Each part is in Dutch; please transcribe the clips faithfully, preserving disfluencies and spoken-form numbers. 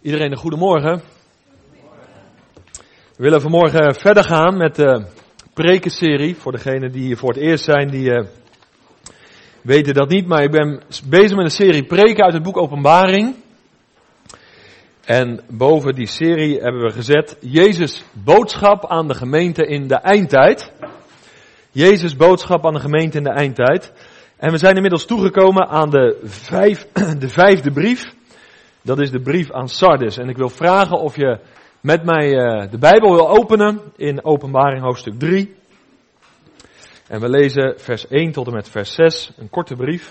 Iedereen een goedemorgen. We willen vanmorgen verder gaan met de prekenserie. Voor degenen die hier voor het eerst zijn, die uh, weten dat niet. Maar ik ben bezig met een serie preken uit het boek Openbaring. En boven die serie hebben we gezet Jezus' boodschap aan de gemeente in de eindtijd. Jezus' boodschap aan de gemeente in de eindtijd. En we zijn inmiddels toegekomen aan de, vijf, de vijfde brief. Dat is de brief aan Sardes. En ik wil vragen of je met mij uh, de Bijbel wil openen in Openbaring hoofdstuk drie. En we lezen vers één tot en met vers zes, een korte brief.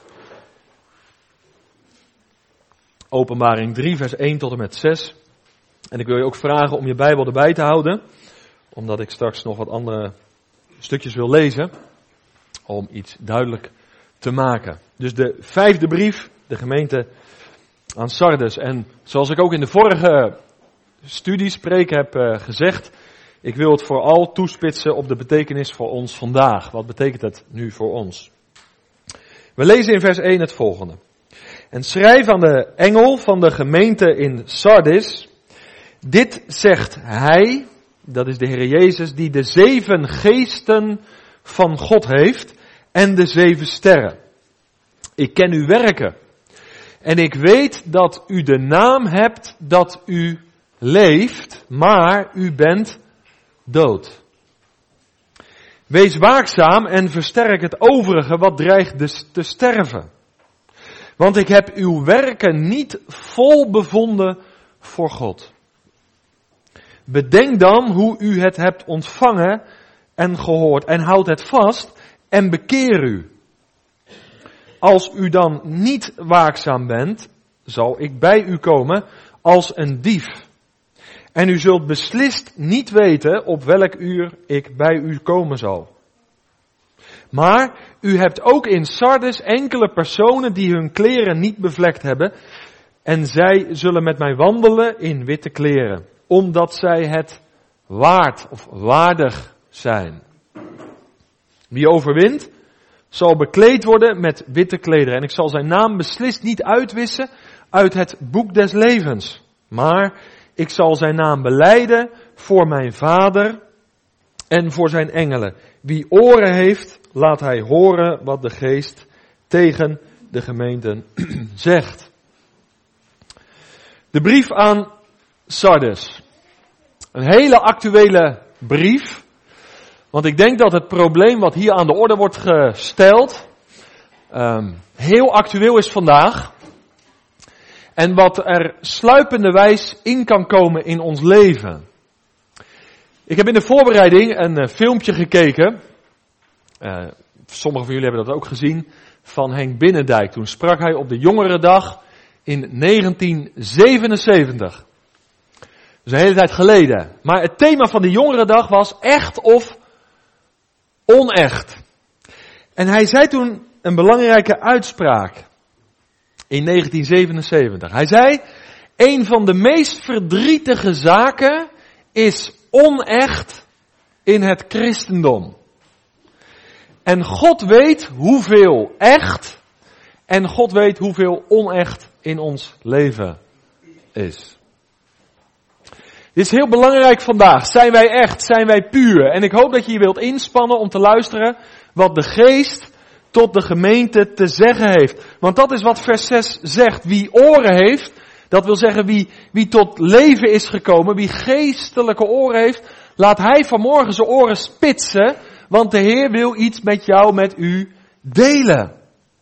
Openbaring drie, vers één tot en met zes. En ik wil je ook vragen om je Bijbel erbij te houden. Omdat ik straks nog wat andere stukjes wil lezen. Om iets duidelijk te maken. Dus de vijfde brief, de gemeente aan Sardes. En zoals ik ook in de vorige studies spreken heb uh, gezegd. Ik wil het vooral toespitsen op de betekenis voor ons vandaag. Wat betekent het nu voor ons? We lezen in vers één het volgende. En schrijf aan de engel van de gemeente in Sardis. Dit zegt hij, dat is de Heer Jezus, die de zeven geesten van God heeft en de zeven sterren. Ik ken uw werken. En ik weet dat u de naam hebt dat u leeft, maar u bent dood. Wees waakzaam en versterk het overige wat dreigt dus te sterven. Want ik heb uw werken niet vol bevonden voor God. Bedenk dan hoe u het hebt ontvangen en gehoord en houd het vast en bekeer u. Als u dan niet waakzaam bent, zal ik bij u komen als een dief. En u zult beslist niet weten op welk uur ik bij u komen zal. Maar u hebt ook in Sardes enkele personen die hun kleren niet bevlekt hebben. En zij zullen met mij wandelen in witte kleren. Omdat zij het waard of waardig zijn. Wie overwint, zal bekleed worden met witte klederen. En ik zal zijn naam beslist niet uitwissen uit het boek des levens. Maar ik zal zijn naam belijden voor mijn Vader en voor zijn engelen. Wie oren heeft, laat hij horen wat de Geest tegen de gemeenten zegt. De brief aan Sardes. Een hele actuele brief. Want ik denk dat het probleem wat hier aan de orde wordt gesteld, um, heel actueel is vandaag. En wat er sluipenderwijs in kan komen in ons leven. Ik heb in de voorbereiding een uh, filmpje gekeken. Uh, sommigen van jullie hebben dat ook gezien. Van Henk Binnendijk. Toen sprak hij op de Jongerendag in negentien zevenenzeventig. Dus een hele tijd geleden. Maar het thema van de Jongerendag was echt of onecht. En hij zei toen een belangrijke uitspraak. In negentien zevenenzeventig. Hij zei, een van de meest verdrietige zaken is onecht in het christendom. En God weet hoeveel echt en God weet hoeveel onecht in ons leven is. Dit is heel belangrijk vandaag. Zijn wij echt? Zijn wij puur? En ik hoop dat je je wilt inspannen om te luisteren wat de Geest tot de gemeente te zeggen heeft. Want dat is wat vers zes zegt. Wie oren heeft, dat wil zeggen wie, wie tot leven is gekomen, wie geestelijke oren heeft, laat hij vanmorgen zijn oren spitsen, want de Heer wil iets met jou, met u delen.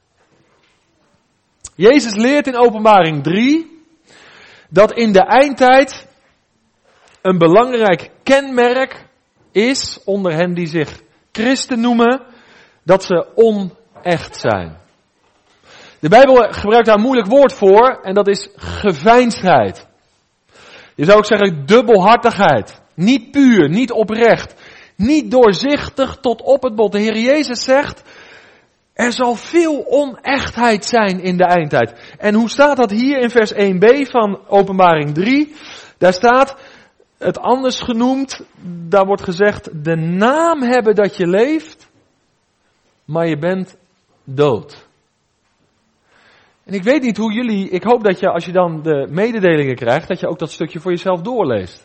Jezus leert in Openbaring drie dat in de eindtijd een belangrijk kenmerk is onder hen die zich christen noemen, dat ze onecht zijn. De Bijbel gebruikt daar een moeilijk woord voor en dat is geveinsdheid. Je zou ook zeggen dubbelhartigheid. Niet puur, niet oprecht, niet doorzichtig tot op het bot. De Heer Jezus zegt, er zal veel onechtheid zijn in de eindtijd. En hoe staat dat hier in vers één b van Openbaring drie? Daar staat het anders genoemd, daar wordt gezegd, de naam hebben dat je leeft, maar je bent dood. En ik weet niet hoe jullie, ik hoop dat je als je dan de mededelingen krijgt, dat je ook dat stukje voor jezelf doorleest.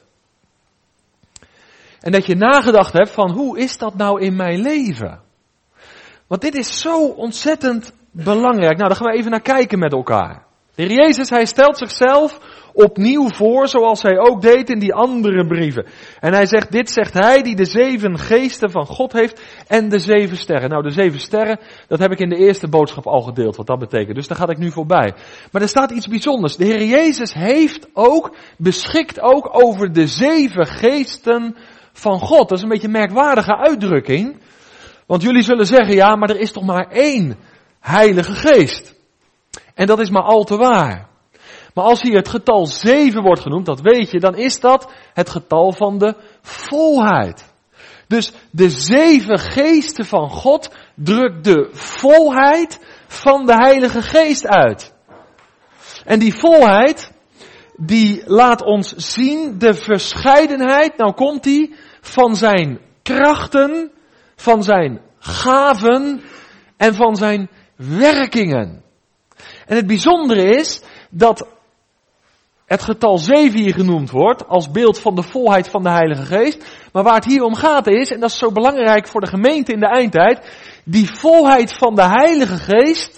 En dat je nagedacht hebt van hoe is dat nou in mijn leven? Want dit is zo ontzettend belangrijk. Nou, daar gaan we even naar kijken met elkaar. De Heer Jezus, hij stelt zichzelf opnieuw voor, zoals hij ook deed in die andere brieven. En hij zegt, dit zegt hij die de zeven geesten van God heeft en de zeven sterren. Nou, de zeven sterren, dat heb ik in de eerste boodschap al gedeeld, wat dat betekent. Dus daar ga ik nu voorbij. Maar er staat iets bijzonders. De Heer Jezus heeft ook, beschikt ook over de zeven geesten van God. Dat is een beetje een merkwaardige uitdrukking. Want jullie zullen zeggen, ja, maar er is toch maar één Heilige Geest. En dat is maar al te waar. Maar als hier het getal zeven wordt genoemd, dat weet je, dan is dat het getal van de volheid. Dus de zeven geesten van God drukt de volheid van de Heilige Geest uit. En die volheid, die laat ons zien de verscheidenheid, nou komt die, van zijn krachten, van zijn gaven en van zijn werkingen. En het bijzondere is dat het getal zeven hier genoemd wordt als beeld van de volheid van de Heilige Geest. Maar waar het hier om gaat is, en dat is zo belangrijk voor de gemeente in de eindtijd, die volheid van de Heilige Geest,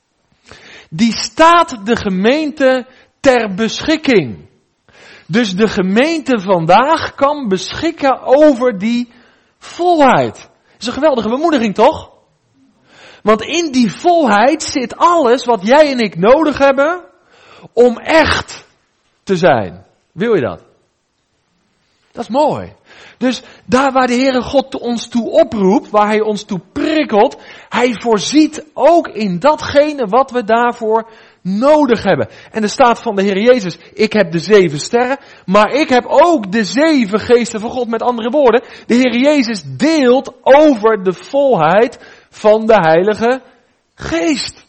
die staat de gemeente ter beschikking. Dus de gemeente vandaag kan beschikken over die volheid. Dat is een geweldige bemoediging, toch? Want in die volheid zit alles wat jij en ik nodig hebben om echt te zijn. Wil je dat? Dat is mooi. Dus daar waar de Heere God ons toe oproept, waar Hij ons toe prikkelt, Hij voorziet ook in datgene wat we daarvoor nodig hebben. En er staat van de Heer Jezus, ik heb de zeven sterren, maar ik heb ook de zeven geesten van God. Met andere woorden, de Heer Jezus deelt over de volheid van de Heilige Geest.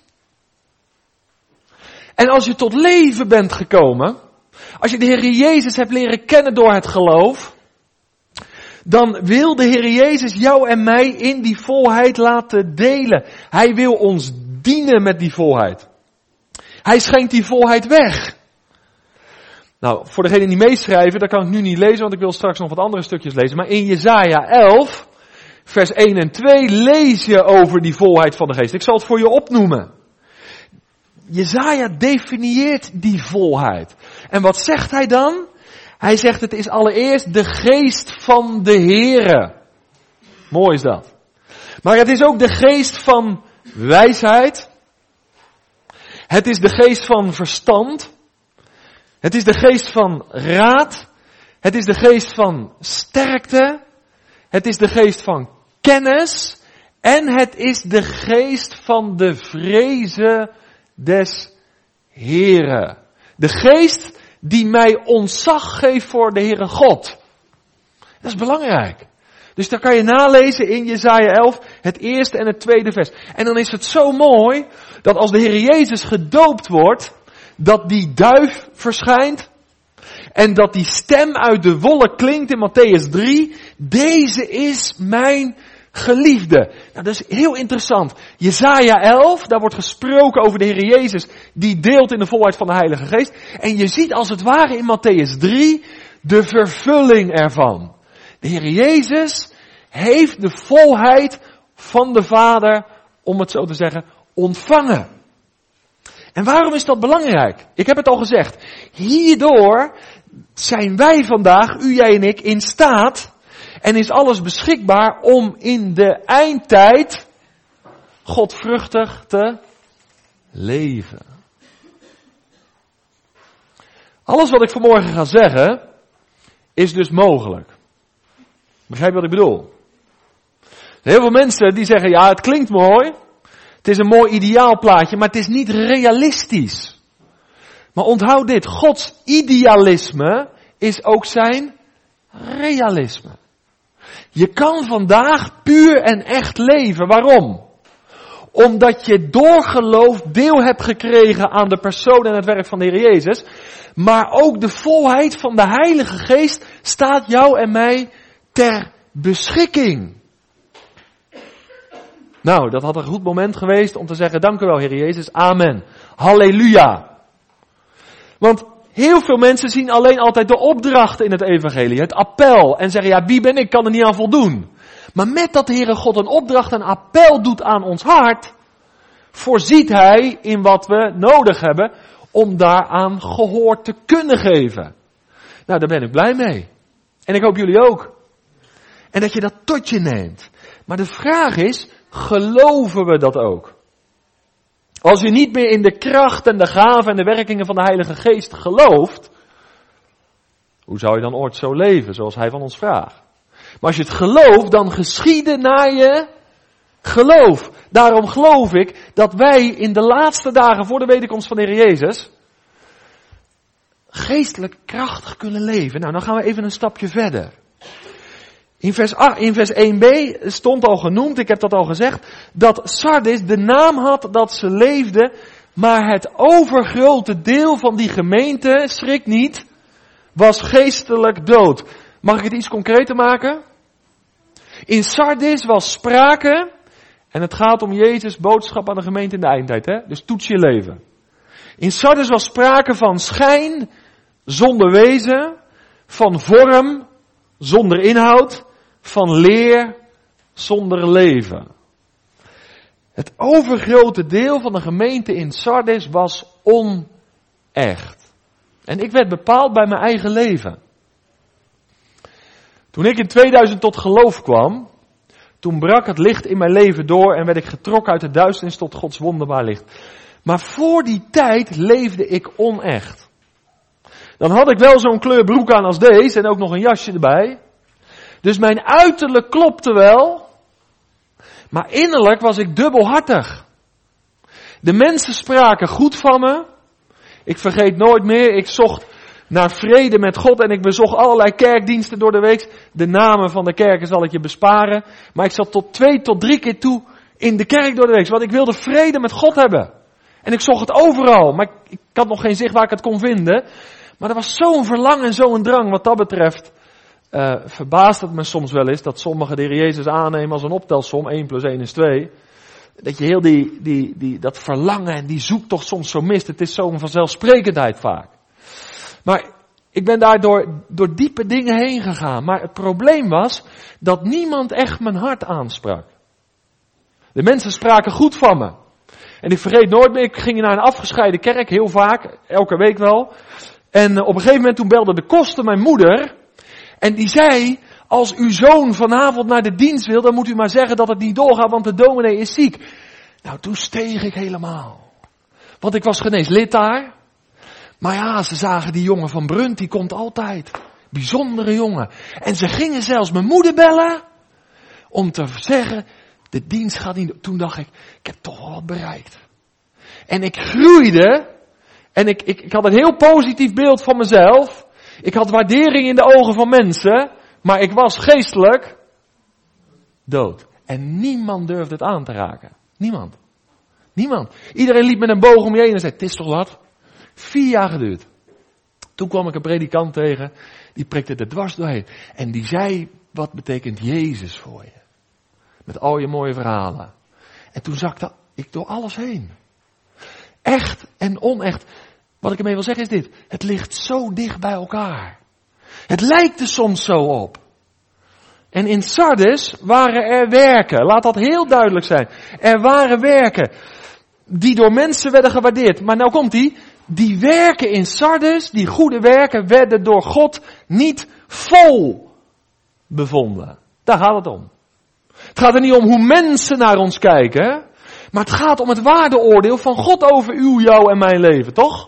En als je tot leven bent gekomen, als je de Heer Jezus hebt leren kennen door het geloof, dan wil de Heer Jezus jou en mij in die volheid laten delen. Hij wil ons dienen met die volheid. Hij schenkt die volheid weg. Nou, voor degenen die meeschrijven, dat kan ik nu niet lezen, want ik wil straks nog wat andere stukjes lezen. Maar in Jesaja elf, vers één en twee, lees je over die volheid van de Geest. Ik zal het voor je opnoemen. Jesaja definieert die volheid. En wat zegt hij dan? Hij zegt, het is allereerst de geest van de Heere. Mooi is dat. Maar het is ook de geest van wijsheid. Het is de geest van verstand. Het is de geest van raad. Het is de geest van sterkte. Het is de geest van kennis. En het is de geest van de vrezen des Heeren. De geest die mij ontzag geeft voor de Heere God. Dat is belangrijk. Dus daar kan je nalezen in Jesaja elf, het eerste en het tweede vers. En dan is het zo mooi, dat als de Heer Jezus gedoopt wordt, dat die duif verschijnt, en dat die stem uit de wolk klinkt in Matthäus drie, deze is mijn geliefde. Nou, dat is heel interessant. Jesaja elf, daar wordt gesproken over de Heer Jezus, die deelt in de volheid van de Heilige Geest. En je ziet als het ware in Matthäus drie de vervulling ervan. De Heer Jezus heeft de volheid van de Vader, om het zo te zeggen, ontvangen. En waarom is dat belangrijk? Ik heb het al gezegd. Hierdoor zijn wij vandaag, u, jij en ik, in staat en is alles beschikbaar om in de eindtijd godvruchtig te leven. Alles wat ik vanmorgen ga zeggen is dus mogelijk. Begrijp je wat ik bedoel? Heel veel mensen die zeggen, ja, het klinkt mooi. Het is een mooi ideaalplaatje, maar het is niet realistisch. Maar onthoud dit, Gods idealisme is ook zijn realisme. Je kan vandaag puur en echt leven. Waarom? Omdat je door geloof deel hebt gekregen aan de persoon en het werk van de Heer Jezus. Maar ook de volheid van de Heilige Geest staat jou en mij ter beschikking. Nou, dat had een goed moment geweest om te zeggen, dank u wel, Heer Jezus, amen. Halleluja. Want heel veel mensen zien alleen altijd de opdrachten in het evangelie, het appel. En zeggen, ja, wie ben ik, kan er niet aan voldoen. Maar met dat de Heere God een opdracht, een appel doet aan ons hart, voorziet Hij in wat we nodig hebben om daaraan gehoor te kunnen geven. Nou, daar ben ik blij mee. En ik hoop jullie ook. En dat je dat tot je neemt. Maar de vraag is, geloven we dat ook? Als je niet meer in de kracht en de gaven en de werkingen van de Heilige Geest gelooft, hoe zou je dan ooit zo leven zoals Hij van ons vraagt? Maar als je het gelooft, dan geschieden naar je geloof. Daarom geloof ik dat wij in de laatste dagen voor de wederkomst van de Heer Jezus geestelijk krachtig kunnen leven. Nou, dan gaan we even een stapje verder. In vers, acht, in vers één b stond al genoemd, ik heb dat al gezegd, dat Sardis de naam had dat ze leefde, maar het overgrote deel van die gemeente, schrik niet, was geestelijk dood. Mag ik het iets concreter maken? In Sardis was sprake, en het gaat om Jezus' boodschap aan de gemeente in de eindtijd, hè? Dus toets je leven. In Sardis was sprake van schijn zonder wezen, van vorm zonder inhoud, van leer zonder leven. Het overgrote deel van de gemeente in Sardis was onecht. En ik werd bepaald bij mijn eigen leven. Toen ik in tweeduizend tot geloof kwam, toen brak het licht in mijn leven door en werd ik getrokken uit de duisternis tot Gods wonderbaar licht. Maar voor die tijd leefde ik onecht. Dan had ik wel zo'n kleur broek aan als deze en ook nog een jasje erbij. Dus mijn uiterlijk klopte wel, maar innerlijk was ik dubbelhartig. De mensen spraken goed van me. Ik vergeet nooit meer, ik zocht naar vrede met God en ik bezocht allerlei kerkdiensten door de week. De namen van de kerken zal ik je besparen. Maar ik zat tot twee tot drie keer toe in de kerk door de week, want ik wilde vrede met God hebben. En ik zocht het overal, maar ik, ik had nog geen zicht waar ik het kon vinden. Maar er was zo'n verlangen en zo'n drang wat dat betreft. Uh, verbaast het me soms wel eens dat sommigen de Heer Jezus aannemen als een optelsom, één plus één is twee. Dat je heel die, die, die, dat verlangen en die zoektocht soms zo mist. Het is zo'n vanzelfsprekendheid vaak. Maar ik ben daar door, door diepe dingen heen gegaan. Maar het probleem was dat niemand echt mijn hart aansprak. De mensen spraken goed van me. En ik vergeet nooit meer, ik ging naar een afgescheiden kerk, heel vaak, elke week wel. En op een gegeven moment toen belde de koster mijn moeder. En die zei, als uw zoon vanavond naar de dienst wil, dan moet u maar zeggen dat het niet doorgaat, want de dominee is ziek. Nou, toen steeg ik helemaal. Want ik was geen eens lid daar. Maar ja, ze zagen die jongen van Brunt, die komt altijd. Bijzondere jongen. En ze gingen zelfs mijn moeder bellen, om te zeggen, de dienst gaat niet. Toen dacht ik, ik heb toch wel wat bereikt. En ik groeide, en ik, ik, ik had een heel positief beeld van mezelf. Ik had waardering in de ogen van mensen, maar ik was geestelijk dood. En niemand durfde het aan te raken. Niemand. Niemand. Iedereen liep met een boog om je heen en zei, het is toch wat? Vier jaar geduurd. Toen kwam ik een predikant tegen, die prikte er dwars doorheen. En die zei, wat betekent Jezus voor je? Met al je mooie verhalen. En toen zakte ik door alles heen. Echt en onecht. Wat ik ermee wil zeggen is dit. Het ligt zo dicht bij elkaar. Het lijkt er soms zo op. En in Sardis waren er werken. Laat dat heel duidelijk zijn. Er waren werken die door mensen werden gewaardeerd. Maar nou komt die. Die werken in Sardis, die goede werken, werden door God niet vol bevonden. Daar gaat het om. Het gaat er niet om hoe mensen naar ons kijken. Maar het gaat om het waardeoordeel van God over uw, jou en mijn leven, toch?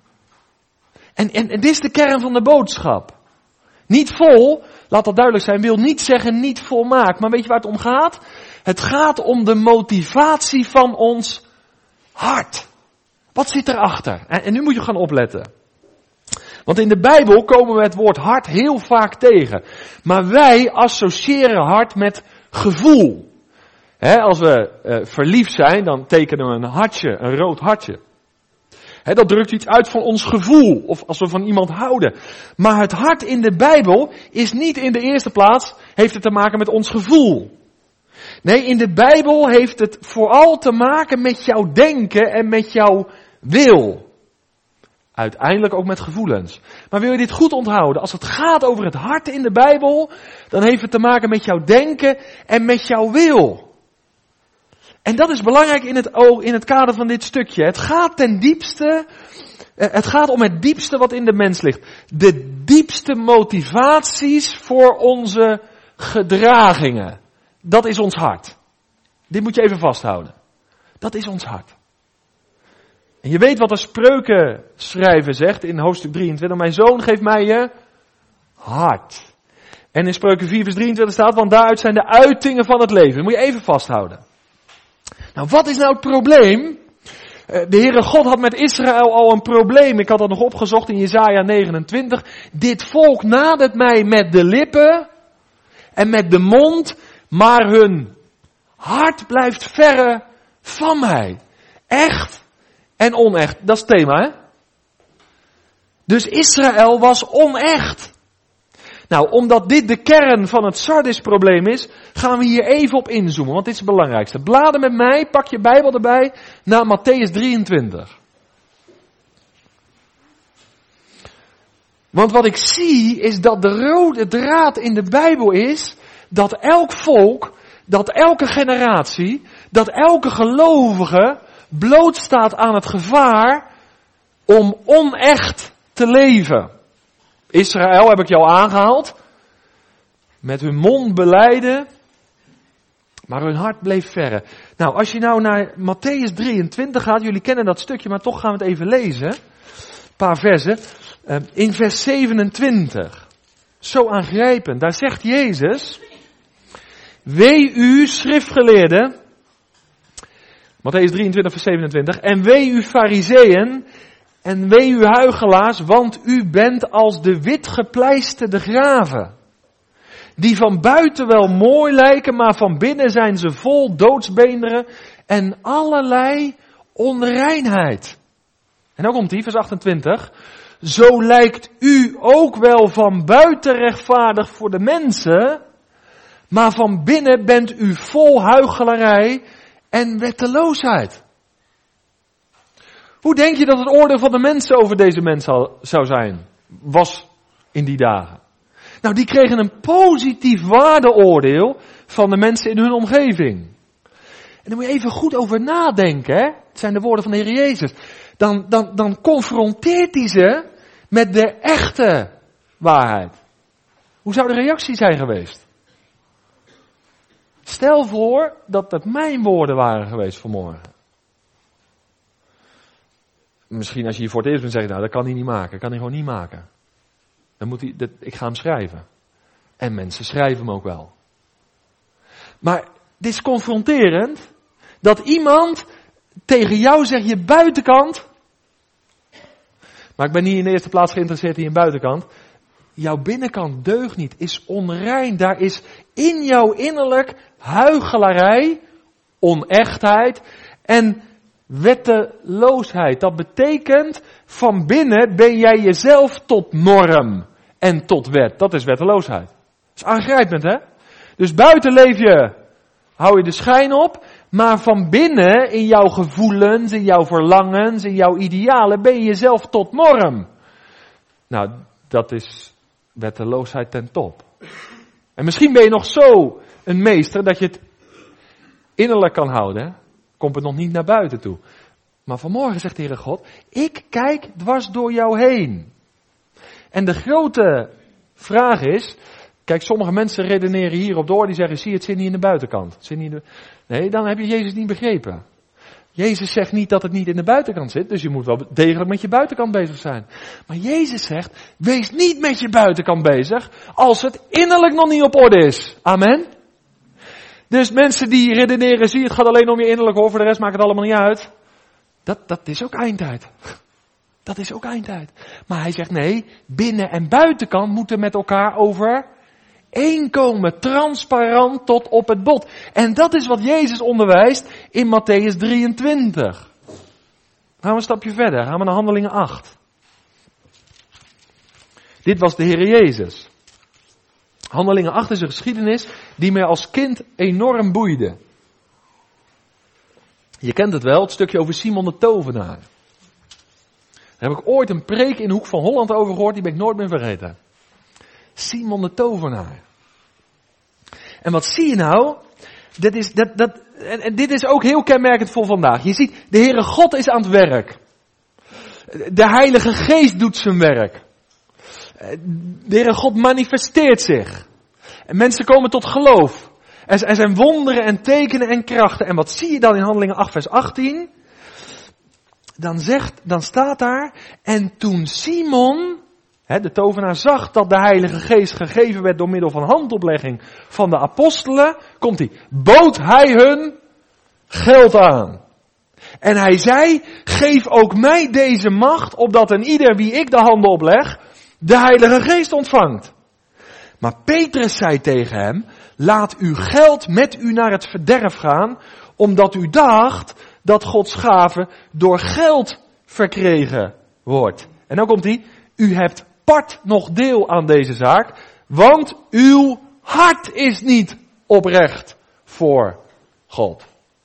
En, en, en dit is de kern van de boodschap. Niet vol, laat dat duidelijk zijn, wil niet zeggen niet volmaakt. Maar weet je waar het om gaat? Het gaat om de motivatie van ons hart. Wat zit erachter? En, en nu moet je gaan opletten. Want in de Bijbel komen we het woord hart heel vaak tegen. Maar wij associëren hart met gevoel. He, als we uh, verliefd zijn, dan tekenen we een hartje, een rood hartje. He, dat drukt iets uit van ons gevoel, of als we van iemand houden. Maar het hart in de Bijbel is niet in de eerste plaats, heeft het te maken met ons gevoel. Nee, in de Bijbel heeft het vooral te maken met jouw denken en met jouw wil. Uiteindelijk ook met gevoelens. Maar wil je dit goed onthouden? Als het gaat over het hart in de Bijbel, dan heeft het te maken met jouw denken en met jouw wil. En dat is belangrijk in het, in het kader van dit stukje. Het gaat ten diepste, het gaat om het diepste wat in de mens ligt. De diepste motivaties voor onze gedragingen. Dat is ons hart. Dit moet je even vasthouden. Dat is ons hart. En je weet wat de spreukenschrijver zegt in hoofdstuk drieëntwintig. Mijn zoon, geef mij je hart. En in Spreuken vier vers drieëntwintig staat, want daaruit zijn de uitingen van het leven. Dat moet je even vasthouden. Nou, wat is nou het probleem? De Heere God had met Israël al een probleem. Ik had dat nog opgezocht in Jesaja negenentwintig. Dit volk nadert mij met de lippen en met de mond, maar hun hart blijft verre van mij. Echt en onecht. Dat is het thema, hè? Dus Israël was onecht. Nou, omdat dit de kern van het Sardis-probleem is, gaan we hier even op inzoomen, want dit is het belangrijkste. Blader met mij, pak je Bijbel erbij, naar Mattheüs drieëntwintig. Want wat ik zie, is dat de rode draad in de Bijbel is, dat elk volk, dat elke generatie, dat elke gelovige blootstaat aan het gevaar om onecht te leven. Israël heb ik jou aangehaald. Met hun mond belijden, maar hun hart bleef verre. Nou, als je nou naar Mattheüs drieëntwintig gaat, jullie kennen dat stukje, maar toch gaan we het even lezen. Een paar versen. In vers zevenentwintig. Zo aangrijpend. Daar zegt Jezus, wee u schriftgeleerden, Mattheüs drieëntwintig vers zevenentwintig, en wee u farizeeën, en wee u huichelaars, want u bent als de witgepleisterde graven, die van buiten wel mooi lijken, maar van binnen zijn ze vol doodsbeenderen en allerlei onreinheid. En dan komt die, vers achtentwintig. Zo lijkt u ook wel van buiten rechtvaardig voor de mensen, maar van binnen bent u vol huichelarij en wetteloosheid. Hoe denk je dat het oordeel van de mensen over deze mensen zou zijn? Was in die dagen. Nou, die kregen een positief waardeoordeel van de mensen in hun omgeving. En daar moet je even goed over nadenken, hè? Het zijn de woorden van de Heer Jezus. Dan, dan, dan confronteert hij ze met de echte waarheid. Hoe zou de reactie zijn geweest? Stel voor dat het mijn woorden waren geweest vanmorgen. Misschien als je hier voor het eerst bent, zeg je, nou, dat kan hij niet maken. Dat kan hij gewoon niet maken. Dan moet hij, dat, ik ga hem schrijven. En mensen schrijven hem ook wel. Maar dit is confronterend. Dat iemand tegen jou zegt, je buitenkant. Maar ik ben niet in de eerste plaats geïnteresseerd in je buitenkant. Jouw binnenkant deugt niet, is onrein. Daar is in jouw innerlijk huichelarij, onechtheid en wetteloosheid. Dat betekent, van binnen ben jij jezelf tot norm en tot wet. Dat is wetteloosheid. Dat is aangrijpend, hè? Dus buiten leef je, hou je de schijn op, maar van binnen, in jouw gevoelens, in jouw verlangens, in jouw idealen, ben je jezelf tot norm. Nou, dat is wetteloosheid ten top. En misschien ben je nog zo een meester dat je het innerlijk kan houden, hè? Komt het nog niet naar buiten toe. Maar vanmorgen zegt de Heere God, ik kijk dwars door jou heen. En de grote vraag is, kijk, sommige mensen redeneren hierop door, die zeggen, zie, het zit niet in de buitenkant. Het zit niet in de... Nee, dan heb je Jezus niet begrepen. Jezus zegt niet dat het niet in de buitenkant zit, dus je moet wel degelijk met je buitenkant bezig zijn. Maar Jezus zegt, wees niet met je buitenkant bezig, als het innerlijk nog niet op orde is. Amen. Dus mensen die redeneren, zie, het gaat alleen om je innerlijk hoor, voor de rest maakt het allemaal niet uit. Dat, dat is ook eindtijd. Dat is ook eindtijd. Maar hij zegt nee, binnen- en buitenkant moeten met elkaar overeenkomen. Transparant tot op het bot. En dat is wat Jezus onderwijst in Mattheüs drieëntwintig. Gaan we een stapje verder. Gaan we naar Handelingen acht. Dit was de Heer Jezus. Handelingen acht is een geschiedenis die mij als kind enorm boeide. Je kent het wel, het stukje over Simon de Tovenaar. Daar heb ik ooit een preek in de Hoek van Holland over gehoord, die ben ik nooit meer vergeten. Simon de Tovenaar. En wat zie je nou? Dat is, dat, dat, en, en dit is ook heel kenmerkend voor vandaag. Je ziet, de Heere God is aan het werk. De Heilige Geest doet zijn werk. De Heere God manifesteert zich. En mensen komen tot geloof. Er zijn wonderen en tekenen en krachten. En wat zie je dan in Handelingen acht vers achttien? Dan zegt, dan staat daar, en toen Simon, hè, de tovenaar, zag dat de Heilige Geest gegeven werd door middel van handoplegging van de apostelen, komt hij, bood hij hun geld aan. En hij zei, geef ook mij deze macht, opdat een ieder wie ik de handen opleg, de Heilige Geest ontvangt. Maar Petrus zei tegen hem, laat uw geld met u naar het verderf gaan, omdat u dacht dat Gods gave door geld verkregen wordt. En dan komt hij, u hebt part nog deel aan deze zaak, want uw hart is niet oprecht voor God.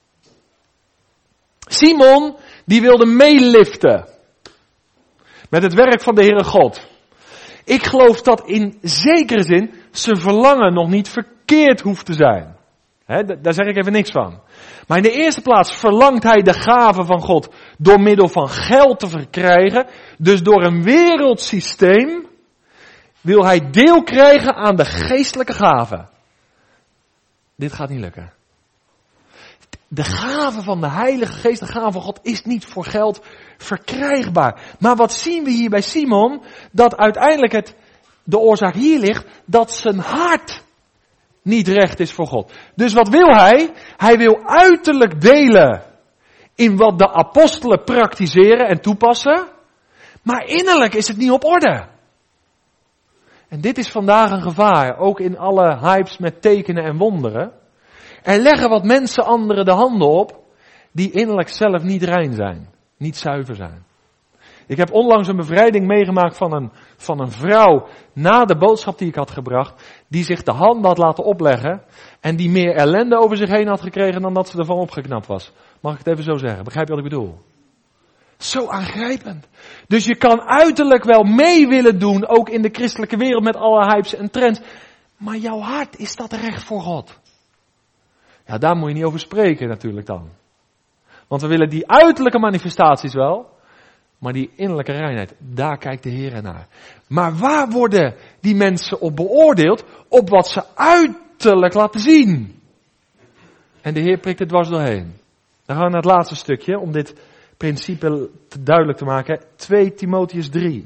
Simon, die wilde meeliften met het werk van de Heere God. Ik geloof dat in zekere zin zijn verlangen nog niet verkeerd hoeft te zijn. He, daar zeg ik even niks van. Maar in de eerste plaats verlangt hij de gave van God door middel van geld te verkrijgen. Dus door een wereldsysteem wil hij deel krijgen aan de geestelijke gave. Dit gaat niet lukken. De gave van de Heilige Geest, de gave van God, is niet voor geld verkrijgbaar. Maar wat zien we hier bij Simon? Dat uiteindelijk het, de oorzaak hier ligt, dat zijn hart niet recht is voor God. Dus wat wil hij? Hij wil uiterlijk delen in wat de apostelen praktiseren en toepassen. Maar innerlijk is het niet op orde. En dit is vandaag een gevaar, ook in alle hypes met tekenen en wonderen. Er leggen wat mensen anderen de handen op, die innerlijk zelf niet rein zijn, niet zuiver zijn. Ik heb onlangs een bevrijding meegemaakt van een, van een vrouw, na de boodschap die ik had gebracht, die zich de handen had laten opleggen, en die meer ellende over zich heen had gekregen dan dat ze ervan opgeknapt was. Mag ik het even zo zeggen? Begrijp je wat ik bedoel? Zo aangrijpend. Dus je kan uiterlijk wel mee willen doen, ook in de christelijke wereld met alle hypes en trends, maar jouw hart, is dat recht voor God? Ja, daar moet je niet over spreken natuurlijk dan. Want we willen die uiterlijke manifestaties wel, maar die innerlijke reinheid, daar kijkt de Heer naar. Maar waar worden die mensen op beoordeeld? Op wat ze uiterlijk laten zien. En de Heer prikt het dwars doorheen. Dan gaan we naar het laatste stukje, om dit principe te duidelijk te maken. twee Timotheüs drie.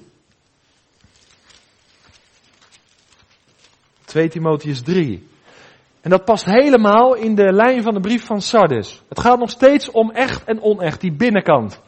twee Timotheüs drie. En dat past helemaal in de lijn van de brief van Sardis. Het gaat nog steeds om echt en onecht, die binnenkant.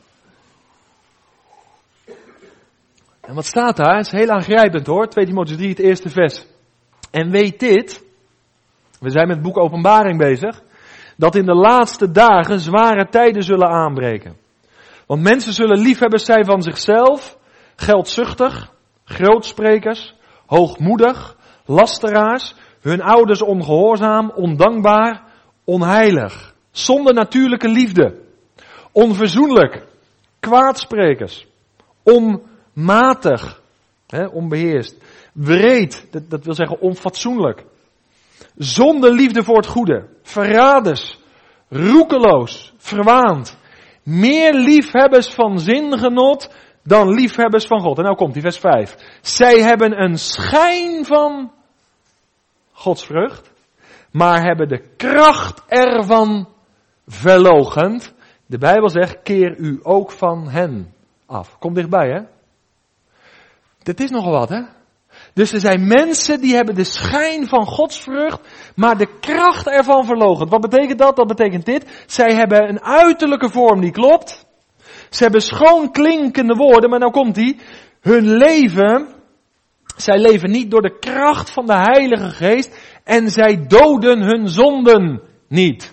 En wat staat daar? Het is heel aangrijpend hoor. twee Timotheüs drie, het eerste vers. En weet dit, we zijn met het boek Openbaring bezig, dat in de laatste dagen zware tijden zullen aanbreken. Want mensen zullen liefhebbers zijn van zichzelf, geldzuchtig, grootsprekers, hoogmoedig, lasteraars, hun ouders ongehoorzaam, ondankbaar, onheilig, zonder natuurlijke liefde, onverzoenlijk, kwaadsprekers, onmatig, hè, onbeheerst, wreed, dat, dat wil zeggen onfatsoenlijk, zonder liefde voor het goede, verraders, roekeloos, verwaand, meer liefhebbers van zingenot dan liefhebbers van God. En nou komt die vers vijf. Zij hebben een schijn van godsvrucht, maar hebben de kracht ervan verloochend. De Bijbel zegt, keer u ook van hen af. Kom dichtbij, hè? Dit is nogal wat, hè? Dus er zijn mensen die hebben de schijn van godsvrucht, maar de kracht ervan verloochend. Wat betekent dat? Dat betekent dit. Zij hebben een uiterlijke vorm die klopt. Ze hebben schoon klinkende woorden, maar nou komt die. Hun leven, zij leven niet door de kracht van de Heilige Geest en zij doden hun zonden niet.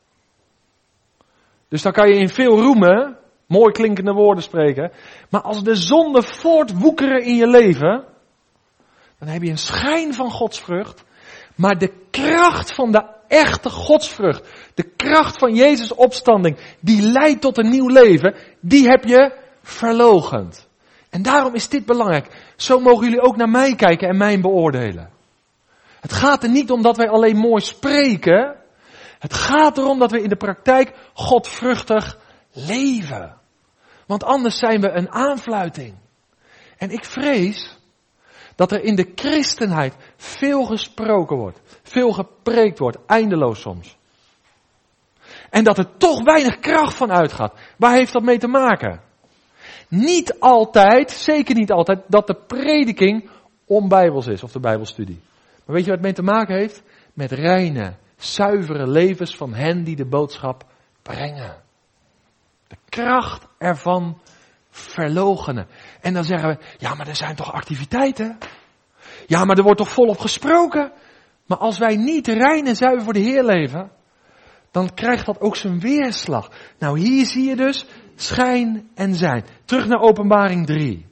Dus dan kan je in veel roemen, mooi klinkende woorden spreken, maar als de zonden voortwoekeren in je leven, dan heb je een schijn van godsvrucht, Maar de kracht van de echte godsvrucht, de kracht van Jezus' opstanding, die leidt tot een nieuw leven, die heb je verloochend. En daarom is dit belangrijk. Zo mogen jullie ook naar mij kijken en mij beoordelen. Het gaat er niet om dat wij alleen mooi spreken. Het gaat erom dat we in de praktijk godvruchtig leven. Want anders zijn we een aanfluiting. En ik vrees dat er in de christenheid veel gesproken wordt. Veel gepreekt wordt. Eindeloos soms. En dat er toch weinig kracht van uitgaat. Waar heeft dat mee te maken? Niet altijd, zeker niet altijd, dat de prediking onbijbels is. Of de bijbelstudie. Maar weet je wat het mee te maken heeft? Met reine, zuivere levens van hen die de boodschap brengen. De kracht ervan verloochenen. En dan zeggen we, ja maar er zijn toch activiteiten? Ja maar er wordt toch volop gesproken? Maar als wij niet rein en zuiver voor de Heer leven, dan krijgt dat ook zijn weerslag. Nou hier zie je dus schijn en zijn. Terug naar Openbaring drie.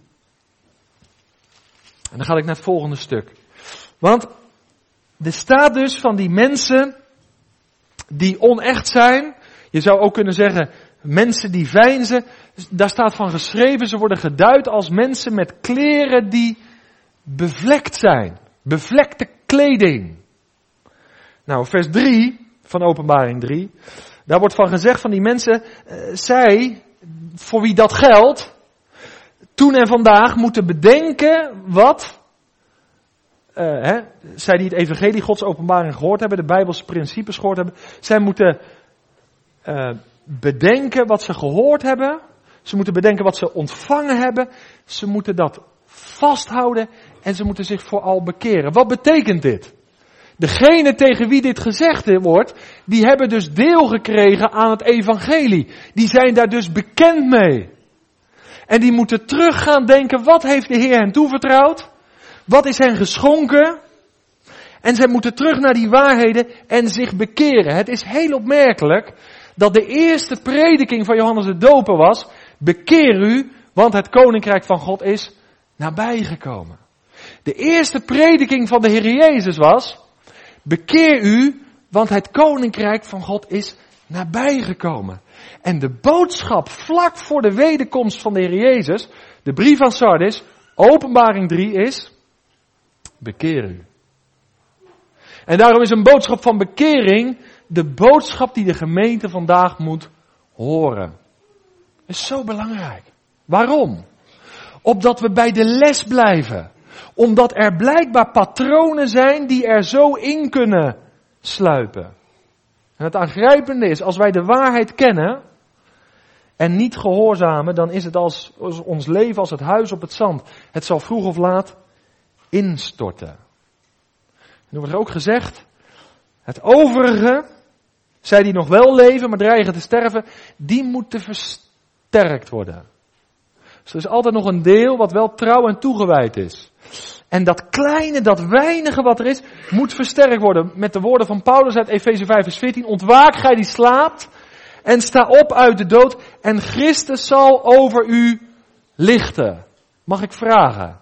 En dan ga ik naar het volgende stuk. Want er staat dus van die mensen die onecht zijn. Je zou ook kunnen zeggen, mensen die veinzen. Daar staat van geschreven, ze worden geduid als mensen met kleren die bevlekt zijn. Bevlekte kleding. Nou, vers drie van Openbaring drie. Daar wordt van gezegd van die mensen, uh, zij, voor wie dat geldt, toen en vandaag moeten bedenken wat, uh, hè, zij die het evangelie, Gods openbaring gehoord hebben, de Bijbelse principes gehoord hebben, zij moeten uh, bedenken wat ze gehoord hebben, ze moeten bedenken wat ze ontvangen hebben, ze moeten dat vasthouden en ze moeten zich vooral bekeren. Wat betekent dit? Degene tegen wie dit gezegd wordt, die hebben dus deel gekregen aan het evangelie. Die zijn daar dus bekend mee. En die moeten terug gaan denken, wat heeft de Heer hen toevertrouwd? Wat is hen geschonken? En zij moeten terug naar die waarheden en zich bekeren. Het is heel opmerkelijk dat de eerste prediking van Johannes de Doper was, bekeer u, want het koninkrijk van God is nabijgekomen. De eerste prediking van de Heer Jezus was, bekeer u, want het koninkrijk van God is nabijgekomen. En de boodschap vlak voor de wederkomst van de Heer Jezus, de brief aan Sardis, Openbaring drie is, bekeer u. En daarom is een boodschap van bekering de boodschap die de gemeente vandaag moet horen. Dat is zo belangrijk. Waarom? Opdat we bij de les blijven. Omdat er blijkbaar patronen zijn die er zo in kunnen sluipen. En het aangrijpende is, als wij de waarheid kennen en niet gehoorzamen, dan is het als, als ons leven als het huis op het zand. Het zal vroeg of laat instorten. En er wordt er ook gezegd, het overige, zij die nog wel leven, maar dreigen te sterven, die moeten versterkt worden. Dus er is altijd nog een deel wat wel trouw en toegewijd is. En dat kleine, dat weinige wat er is, moet versterkt worden. Met de woorden van Paulus uit Efeze vijf vers veertien. Ontwaak gij die slaapt en sta op uit de dood en Christus zal over u lichten. Mag ik vragen?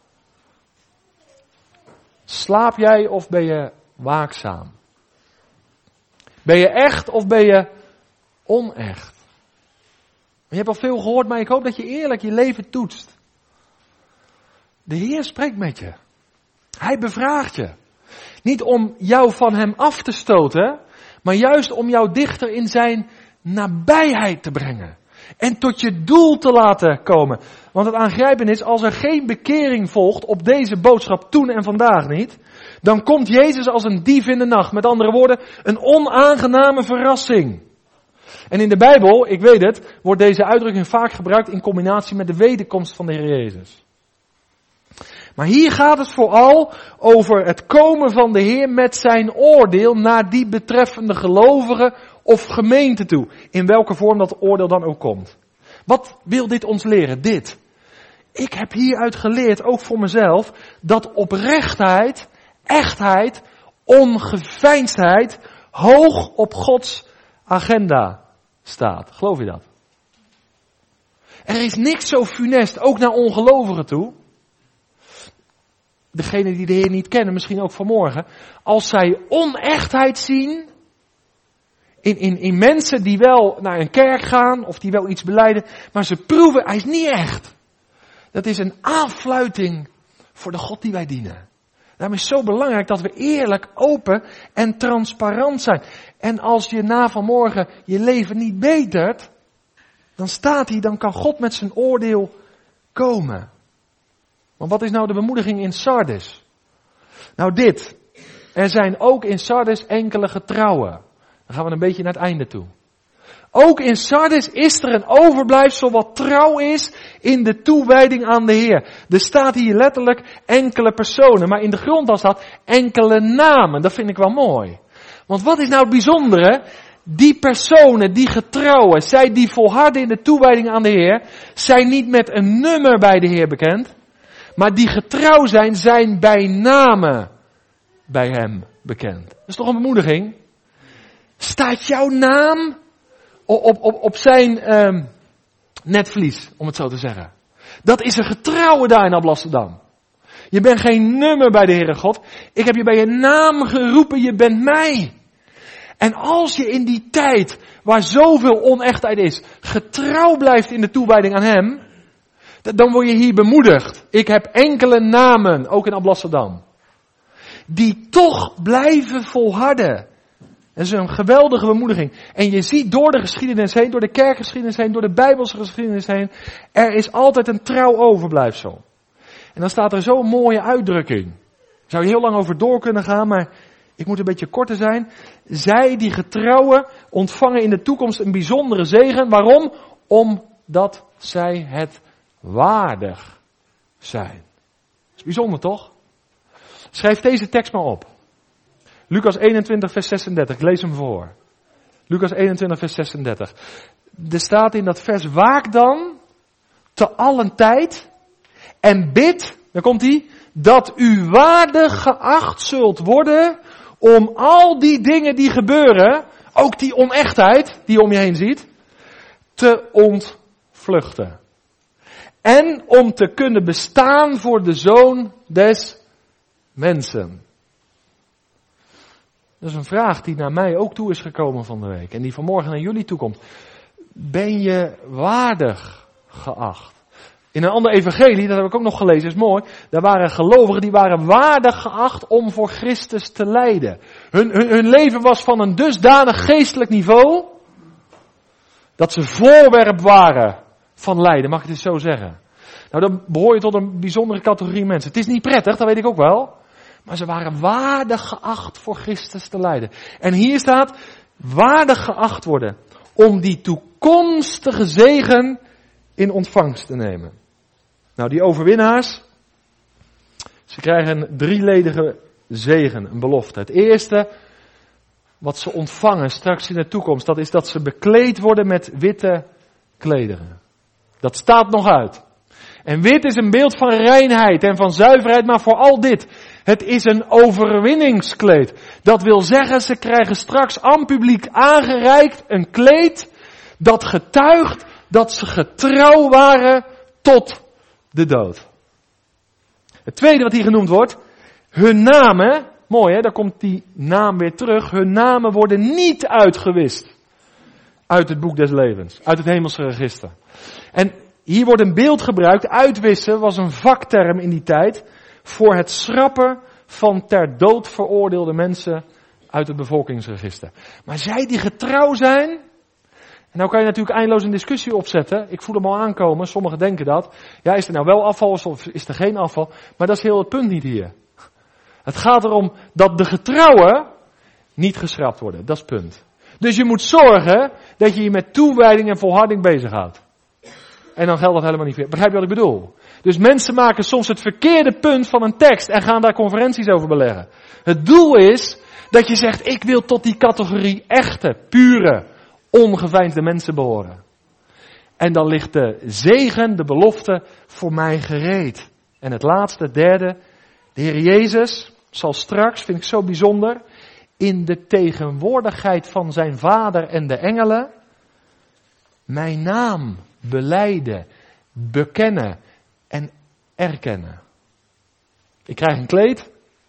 Slaap jij of ben je waakzaam? Ben je echt of ben je onecht? Je hebt al veel gehoord, maar ik hoop dat je eerlijk je leven toetst. De Heer spreekt met je. Hij bevraagt je. Niet om jou van hem af te stoten, maar juist om jou dichter in zijn nabijheid te brengen. En tot je doel te laten komen. Want het aangrijpende is, als er geen bekering volgt op deze boodschap toen en vandaag niet, dan komt Jezus als een dief in de nacht. Met andere woorden, een onaangename verrassing. En in de Bijbel, ik weet het, wordt deze uitdrukking vaak gebruikt in combinatie met de wederkomst van de Heer Jezus. Maar hier gaat het vooral over het komen van de Heer met zijn oordeel naar die betreffende gelovigen of gemeente toe. In welke vorm dat oordeel dan ook komt. Wat wil dit ons leren? Dit. Ik heb hieruit geleerd, ook voor mezelf, dat oprechtheid, echtheid, ongeveinsdheid hoog op Gods agenda staat. Geloof je dat? Er is niks zo funest, ook naar ongelovigen toe. degenen die de Heer niet kennen, misschien ook vanmorgen, als zij onechtheid zien in, in, in mensen die wel naar een kerk gaan of die wel iets belijden, maar ze proeven, hij is niet echt. Dat is een aanfluiting voor de God die wij dienen. Daarom is het zo belangrijk dat we eerlijk, open en transparant zijn. En als je na vanmorgen je leven niet betert, dan staat hij, dan kan God met zijn oordeel komen. Want wat is nou de bemoediging in Sardes? Nou dit, er zijn ook in Sardes enkele getrouwen. Dan gaan we een beetje naar het einde toe. Ook in Sardes is er een overblijfsel wat trouw is in de toewijding aan de Heer. Er staat hier letterlijk enkele personen, maar in de grondtaal staat enkele namen. Dat vind ik wel mooi. Want wat is nou het bijzondere? Die personen, die getrouwen, zij die volharden in de toewijding aan de Heer, zijn niet met een nummer bij de Heer bekend, maar die getrouw zijn, zijn bij name bij Hem bekend. Dat is toch een bemoediging? Staat jouw naam op, op, op, op zijn um, netvlies, om het zo te zeggen? Dat is een getrouwe daar in Alblasserdam. Je bent geen nummer bij de Heere God. Ik heb je bij je naam geroepen, je bent mij. En als je in die tijd, waar zoveel onechtheid is, getrouw blijft in de toewijding aan Hem, dan word je hier bemoedigd. Ik heb enkele namen, ook in Alblasserdam, die toch blijven volharden. Dat is een geweldige bemoediging. En je ziet door de geschiedenis heen, door de kerkgeschiedenis heen, door de Bijbelse geschiedenis heen, er is altijd een trouw overblijfsel. En dan staat er zo'n mooie uitdrukking. Daar zou je heel lang over door kunnen gaan, maar ik moet een beetje korter zijn. Zij die getrouwen ontvangen in de toekomst een bijzondere zegen. Waarom? Omdat zij het waardig zijn. Dat is bijzonder, toch? Schrijf deze tekst maar op. Lucas eenentwintig vers zesendertig, ik lees hem voor. Lucas eenentwintig vers zesendertig. Er staat in dat vers, waak dan te allen tijd en bid, daar komt hij, dat u waardig geacht zult worden om al die dingen die gebeuren, ook die onechtheid die je om je heen ziet, te ontvluchten. En om te kunnen bestaan voor de Zoon des mensen. Dat is een vraag die naar mij ook toe is gekomen van de week. En die vanmorgen naar jullie toe komt. Ben je waardig geacht? In een ander evangelie, dat heb ik ook nog gelezen, is mooi. Daar waren gelovigen die waren waardig geacht om voor Christus te lijden. Hun, hun, hun leven was van een dusdanig geestelijk niveau, dat ze voorwerp waren van lijden, mag ik het zo zeggen. Nou, dan behoor je tot een bijzondere categorie mensen. Het is niet prettig, dat weet ik ook wel. Maar ze waren waardig geacht voor Christus te lijden. En hier staat, waardig geacht worden om die toekomstige zegen in ontvangst te nemen. Nou, die overwinnaars, ze krijgen een drieledige zegen, een belofte. Het eerste wat ze ontvangen straks in de toekomst, dat is dat ze bekleed worden met witte klederen. Dat staat nog uit. En wit is een beeld van reinheid en van zuiverheid, maar vooral dit. Het is een overwinningskleed. Dat wil zeggen, ze krijgen straks aan publiek aangereikt een kleed dat getuigt dat ze getrouw waren tot de dood. Het tweede wat hier genoemd wordt, hun namen, mooi hè, daar komt die naam weer terug, hun namen worden niet uitgewist uit het boek des levens, uit het hemelse register. En hier wordt een beeld gebruikt, uitwissen was een vakterm in die tijd, voor het schrappen van ter dood veroordeelde mensen uit het bevolkingsregister. Maar zij die getrouw zijn, en nou kan je natuurlijk eindeloos een discussie opzetten, ik voel hem al aankomen, sommigen denken dat, ja is er nou wel afval of is er geen afval, maar dat is heel het punt niet hier. Het gaat erom dat de getrouwen niet geschrapt worden, dat is het punt. Dus je moet zorgen dat je je met toewijding en volharding bezighoudt. En dan geldt dat helemaal niet meer. Begrijp je wat ik bedoel? Dus mensen maken soms het verkeerde punt van een tekst en gaan daar conferenties over beleggen. Het doel is dat je zegt, ik wil tot die categorie echte, pure, ongeveinsde mensen behoren. En dan ligt de zegen, de belofte, voor mij gereed. En het laatste, derde, de Heer Jezus zal straks, vind ik zo bijzonder, in de tegenwoordigheid van zijn Vader en de engelen, mijn naam belijden, bekennen en erkennen. Ik krijg een kleed.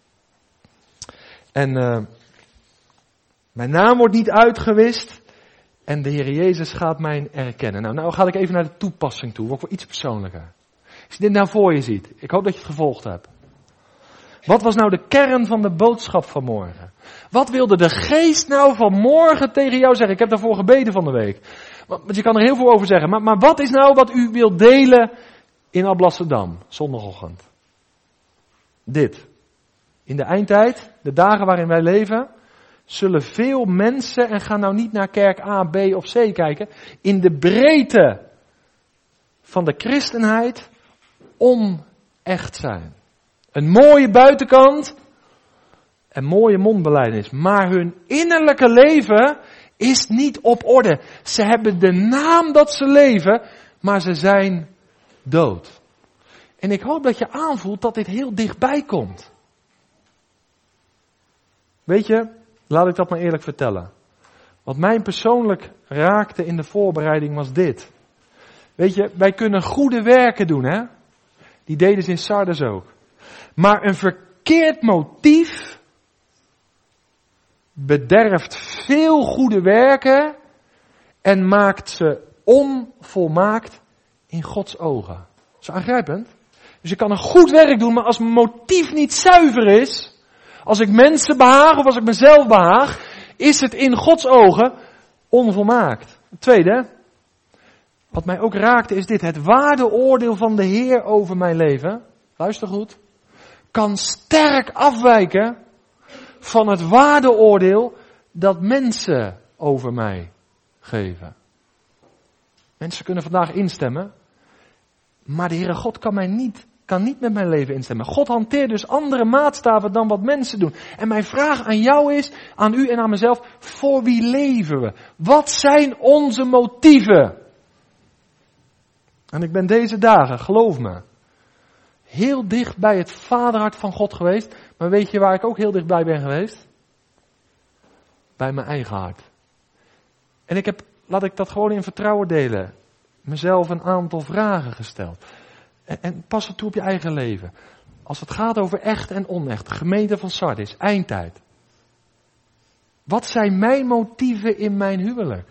En uh, mijn naam wordt niet uitgewist. En de Heer Jezus gaat mij erkennen. Nou, nou ga ik even naar de toepassing toe. Ook voor iets persoonlijker. Als je dit nou voor je ziet. Ik hoop dat je het gevolgd hebt. Wat was nou de kern van de boodschap van morgen? Wat wilde de geest nou vanmorgen tegen jou zeggen? Ik heb daarvoor gebeden van de week. Want je kan er heel veel over zeggen. Maar, maar wat is nou wat u wilt delen in Alblasserdam, zondagochtend? Dit. In de eindtijd, de dagen waarin wij leven, zullen veel mensen, en ga nou niet naar kerk A, B of C kijken, in de breedte van de christenheid onecht zijn. Een mooie buitenkant en mooie mondbelijdenis, maar hun innerlijke leven is niet op orde. Ze hebben de naam dat ze leven, maar ze zijn dood. En ik hoop dat je aanvoelt dat dit heel dichtbij komt. Weet je, laat ik dat maar eerlijk vertellen. Wat mij persoonlijk raakte in de voorbereiding was dit. Weet je, wij kunnen goede werken doen, hè? Die deden ze in Sardes ook. Maar een verkeerd motief bederft veel goede werken en maakt ze onvolmaakt in Gods ogen. Dat is aangrijpend. Dus je kan een goed werk doen, maar als mijn motief niet zuiver is, als ik mensen behaag of als ik mezelf behaag, is het in Gods ogen onvolmaakt. Het tweede, wat mij ook raakte, is dit: het waardeoordeel van de Heer over mijn leven, luister goed, kan sterk afwijken van het waardeoordeel dat mensen over mij geven. Mensen kunnen vandaag instemmen, maar de Heere God kan mij niet, kan niet met mijn leven instemmen. God hanteert dus andere maatstaven dan wat mensen doen. En mijn vraag aan jou is, aan u en aan mezelf, voor wie leven we? Wat zijn onze motieven? En ik ben deze dagen, geloof me, heel dicht bij het vaderhart van God geweest. Maar weet je waar ik ook heel dichtbij ben geweest? Bij mijn eigen hart. En ik heb, laat ik dat gewoon in vertrouwen delen, mezelf een aantal vragen gesteld. En, en pas het toe op je eigen leven. Als het gaat over echt en onecht, gemeente van Sardis, eindtijd. Wat zijn mijn motieven in mijn huwelijk?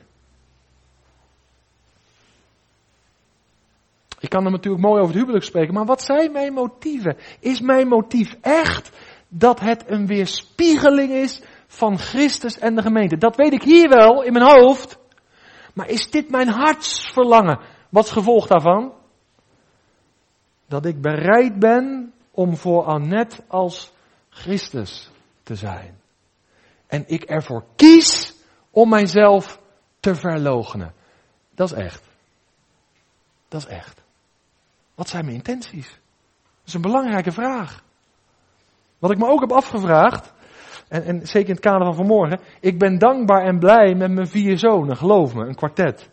Ik kan er natuurlijk mooi over het huwelijk spreken, maar wat zijn mijn motieven? Is mijn motief echt dat het een weerspiegeling is van Christus en de gemeente? Dat weet ik hier wel in mijn hoofd. Maar is dit mijn hartsverlangen? Wat is het gevolg daarvan? Dat ik bereid ben om voor Annette als Christus te zijn. En ik ervoor kies om mijzelf te verloochenen. Dat is echt. Dat is echt. Wat zijn mijn intenties? Dat is een belangrijke vraag. Wat ik me ook heb afgevraagd, en, en zeker in het kader van vanmorgen, ik ben dankbaar en blij met mijn vier zonen, geloof me, een kwartet.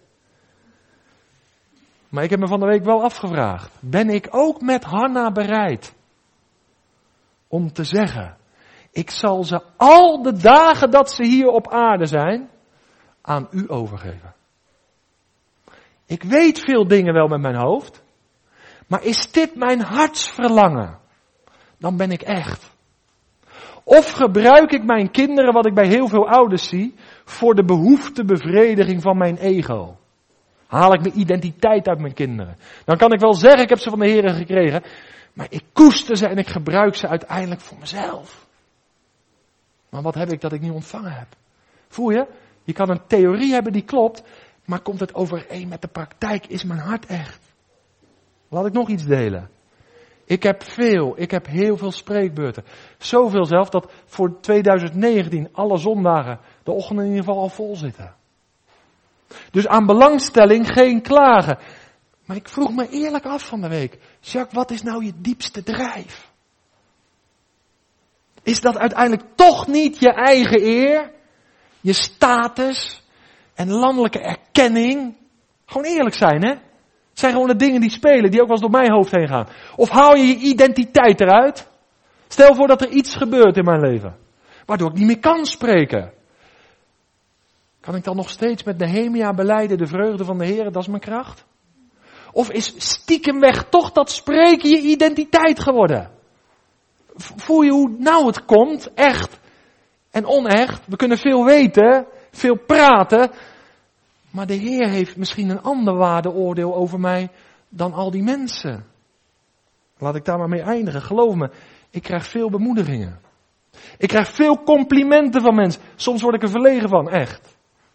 Maar ik heb me van de week wel afgevraagd, ben ik ook met Hanna bereid om te zeggen, ik zal ze al de dagen dat ze hier op aarde zijn, aan u overgeven. Ik weet veel dingen wel met mijn hoofd, maar is dit mijn hartsverlangen? Dan ben ik echt. Of gebruik ik mijn kinderen, wat ik bij heel veel ouders zie, voor de behoeftebevrediging van mijn ego? Haal ik mijn identiteit uit mijn kinderen? Dan kan ik wel zeggen, ik heb ze van de Heer gekregen, maar ik koester ze en ik gebruik ze uiteindelijk voor mezelf. Maar wat heb ik dat ik niet ontvangen heb? Voel je? Je kan een theorie hebben die klopt, maar komt het overeen met de praktijk? Is mijn hart echt? Laat ik nog iets delen. Ik heb veel, ik heb heel veel spreekbeurten. Zoveel zelf dat voor twintig negentien alle zondagen de ochtenden in ieder geval al vol zitten. Dus aan belangstelling geen klagen. Maar ik vroeg me eerlijk af van de week. Jacques, wat is nou je diepste drijf? Is dat uiteindelijk toch niet je eigen eer? Je status en landelijke erkenning? Gewoon eerlijk zijn, hè? Het zijn gewoon de dingen die spelen, die ook wel eens door mijn hoofd heen gaan. Of haal je je identiteit eruit? Stel voor dat er iets gebeurt in mijn leven, waardoor ik niet meer kan spreken. Kan ik dan nog steeds met Nehemia belijden, de vreugde van de Heer, dat is mijn kracht? Of is stiekem weg toch dat spreken je identiteit geworden? Voel je hoe nauw het komt? Echt en onecht. We kunnen veel weten, veel praten. Maar de Heer heeft misschien een ander waardeoordeel over mij dan al die mensen. Laat ik daar maar mee eindigen. Geloof me, ik krijg veel bemoedigingen. Ik krijg veel complimenten van mensen. Soms word ik er verlegen van, echt.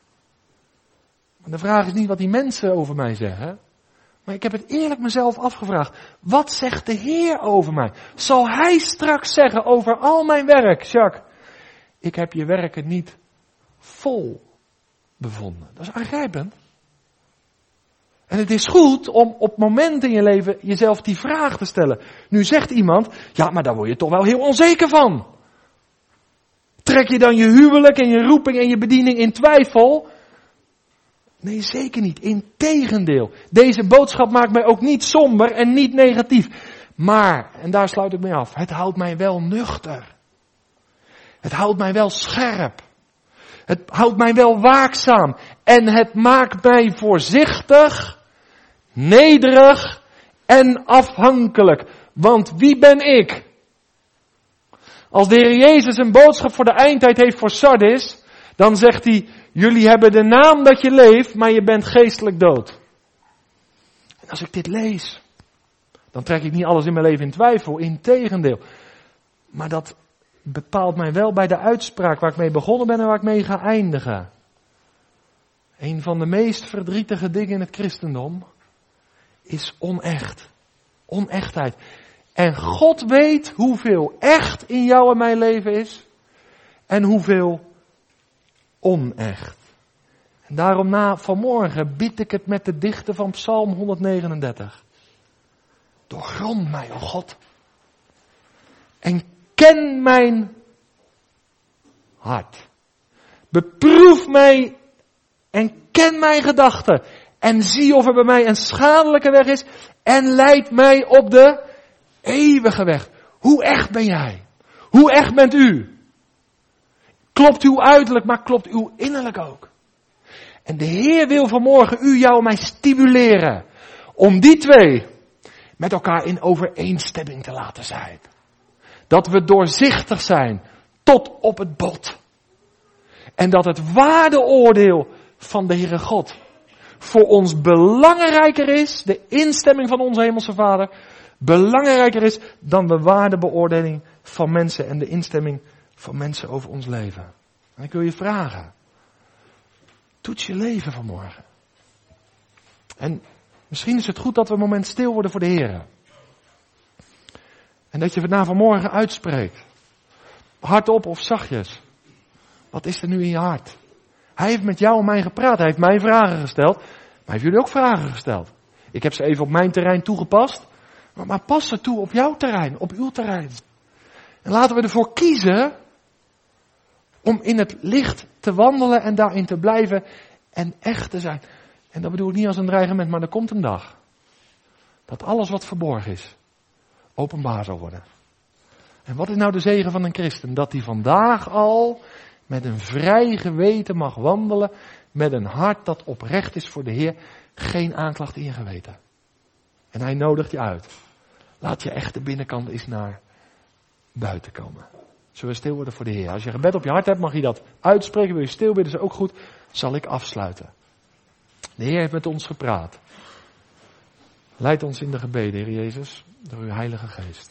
Maar de vraag is niet wat die mensen over mij zeggen. Maar ik heb het eerlijk mezelf afgevraagd. Wat zegt de Heer over mij? Zal Hij straks zeggen over al mijn werk, Jacques? Ik heb je werken niet vol bevonden. Dat is aangrijpend. En het is goed om op momenten in je leven jezelf die vraag te stellen. Nu zegt iemand, ja, maar daar word je toch wel heel onzeker van. Trek je dan je huwelijk en je roeping en je bediening in twijfel? Nee, zeker niet. Integendeel. Deze boodschap maakt mij ook niet somber en niet negatief. Maar, en daar sluit ik mee af, het houdt mij wel nuchter. Het houdt mij wel scherp. Het houdt mij wel waakzaam. En het maakt mij voorzichtig, nederig en afhankelijk. Want wie ben ik? Als de Heer Jezus een boodschap voor de eindtijd heeft voor Sardis, dan zegt hij, jullie hebben de naam dat je leeft, maar je bent geestelijk dood. En als ik dit lees, dan trek ik niet alles in mijn leven in twijfel, integendeel. Maar dat bepaalt mij wel bij de uitspraak waar ik mee begonnen ben en waar ik mee ga eindigen. Een van de meest verdrietige dingen in het christendom is onecht. Onechtheid. En God weet hoeveel echt in jou en mijn leven is en hoeveel onecht. En daarom na vanmorgen bied ik het met de dichter van Psalm honderdnegenendertig. Doorgrond mij, o God. En ken mijn hart. Beproef mij en ken mijn gedachten. En zie of er bij mij een schadelijke weg is. En leid mij op de eeuwige weg. Hoe echt ben jij? Hoe echt bent u? Klopt uw uiterlijk, maar klopt uw innerlijk ook? En de Heer wil vanmorgen u, jou en mij stimuleren. Om die twee met elkaar in overeenstemming te laten zijn. Dat we doorzichtig zijn tot op het bot. En dat het waardeoordeel van de Heere God voor ons belangrijker is, de instemming van onze Hemelse Vader, belangrijker is dan de waardebeoordeling van mensen en de instemming van mensen over ons leven. En ik wil je vragen, toets je leven vanmorgen. En misschien is het goed dat we een moment stil worden voor de Heere. En dat je het na vanmorgen uitspreekt. Hardop of zachtjes. Wat is er nu in je hart? Hij heeft met jou en mij gepraat. Hij heeft mij vragen gesteld. Maar hij heeft jullie ook vragen gesteld. Ik heb ze even op mijn terrein toegepast. Maar, maar pas ze toe op jouw terrein. Op uw terrein. En laten we ervoor kiezen. Om in het licht te wandelen en daarin te blijven. En echt te zijn. En dat bedoel ik niet als een dreigement. Maar er komt een dag. Dat alles wat verborgen is. Openbaar zal worden. En wat is nou de zegen van een christen? Dat hij vandaag al met een vrij geweten mag wandelen. Met een hart dat oprecht is voor de Heer. Geen aanklacht in je geweten. En hij nodigt je uit. Laat je echte binnenkant eens naar buiten komen. Zullen we stil worden voor de Heer? Als je gebed op je hart hebt, mag je dat uitspreken. Wil je stil bidden, is ook goed. Zal ik afsluiten. De Heer heeft met ons gepraat. Leid ons in de gebeden, Heer Jezus, door uw Heilige Geest.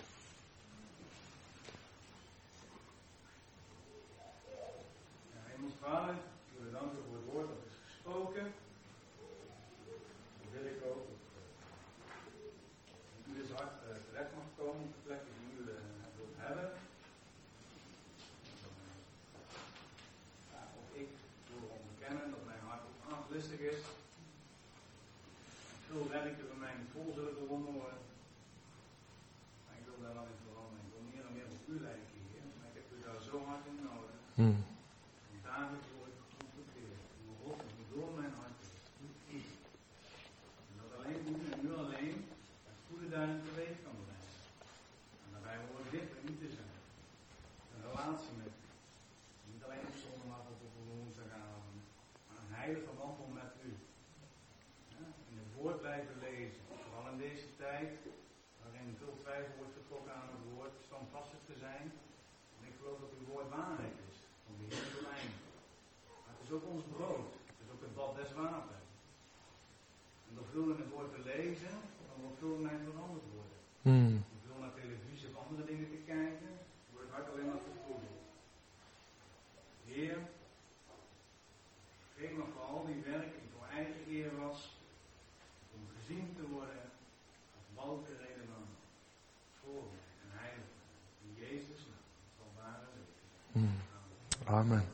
Hemels Vader, ik wil u danken voor het woord dat is gesproken. Dan wil ik ook dat u dus hart terecht mag komen op de plek die u wilt hebben. Ja, of ik wil onderkennen dat mijn hart ook aangelistig is. Veel werken bij mij niet vol zullen gewonnen worden. Maar ik wil daar dan in veranderen. Ik wil meer en meer op u lijken hier. Maar ik heb u daar zo hard in nodig. Hmm. Dagelijks word ik geconfronteerd. Uw God moet door mijn hart is. Doet iets. En dat alleen u en u alleen het goede daarin teweeg kan brengen. En daarbij hoort dit er niet te zijn. Een relatie met u. Niet alleen op zondagavond of op woensdagavond. Maar een heilige wandel met u. Ja, in het woord blijven lezen. Vooral in deze tijd waarin veel twijfel wordt getrokken aan het woord. Standvastig te zijn. zijn. En ik geloof dat uw woord waarheid is. Van begin tot eind. Maar het is ook ons brood. Het is ook het bad des water. En door veel in het woord te lezen, kan er ook veel in mij veranderd worden. Hmm. Door veel naar televisie of andere dingen te kijken, wordt het hart alleen maar vertroebeld. Heer, geef me voor al die werken die voor eigen eer was, om gezien te worden als welke reden dan voor mij en heilig in Jezus naam. Het zal ware leven zijn. Hmm. Amen.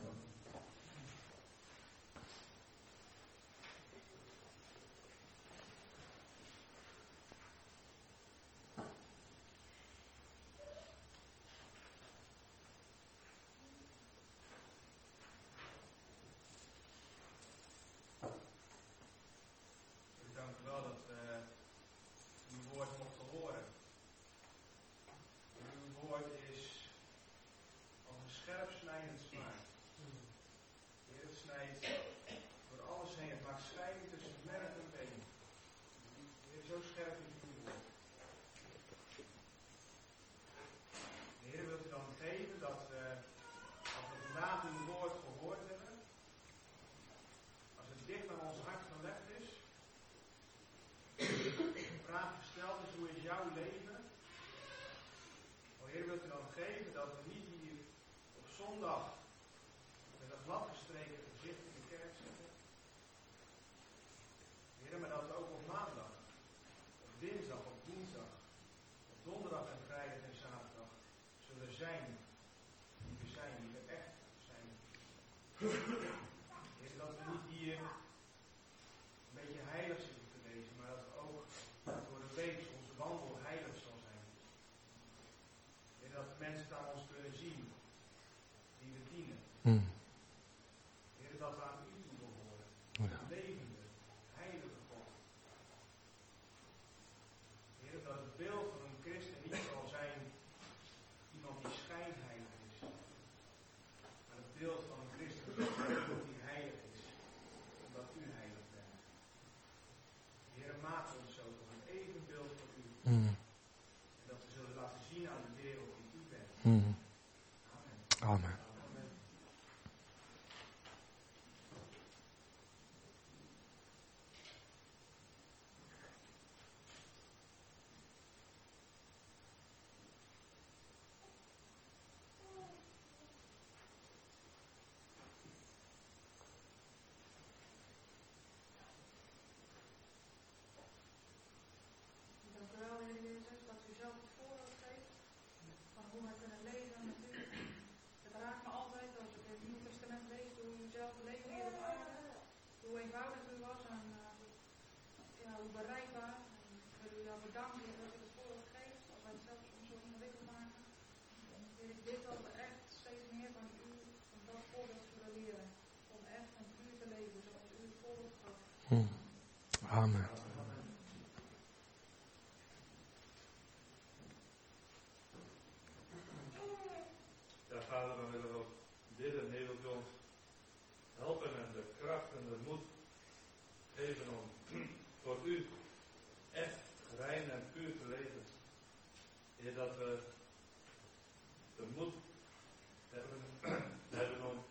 Dank u wel dat we uw woord mochten horen. Uw woord is als een scherp snijdend zwaard. De Heer, het snijdt door alles heen. Het maakt scheiding tussen merg en been. De Heer, zo scherp is uw woord. De Heer, wilt u dan geven dat we, als we vandaag uw woord gehoord hebben, als het dicht aan ons hart gelegd is, de vraag gesteld is, hoe is jouw leven? O Heer, wilt u dan geven dat we niet hier op zondag met een gladgestreken gezicht in de kerk zitten? Heer, maar dat we ook op maandag, op dinsdag, op woensdag, op donderdag en vrijdag en zaterdag zullen zijn die we zijn, die we echt zijn. Heer, dat we niet hier een beetje heilig zitten te lezen, maar dat we ook door de week onze wandel heilig zal zijn. En dat mensen het aan ons kunnen zien, die we dienen. Hmm. Heer, dat we aan u toe behoren. Ja. Levende, heilige God. Heer, dat het beeld van een christen niet zal zijn iemand die schijnheilig is. Maar het beeld van een christen zal zijn iemand die heilig is. Omdat u heilig bent. Heer, maak ons zo tot een evenbeeld van u. Hmm. En dat we zullen laten zien aan de wereld wie u bent. Hmm. Amen. Amen. Amen. Dank u wel, Heer Jezus, dat u zelf het voorbeeld geeft van hoe wij kunnen leven met u. Het raakt me altijd als ik het Nieuwe Testament lees, hoe u zelf leefde hier op aarde, hoe eenvoudig u was en uh, ja, hoe bereikbaar. En ik wil u daarvoor danken Heer, dat u het voorbeeld geeft, als wij het zelf soms zo ingewikkeld maken. Heer, ik bid dat we echt steeds meer van u, van dat voorbeeld zullen leren, om echt met u te leven, zoals u het voorbeeld gaf. Hmm. Amen. Ja, Vader, dan willen we ook bidden, Heer, wilt u ons helpen en de kracht en de moed geven om voor u echt rein en puur te leven. Heer, dat we de moed hebben, hebben om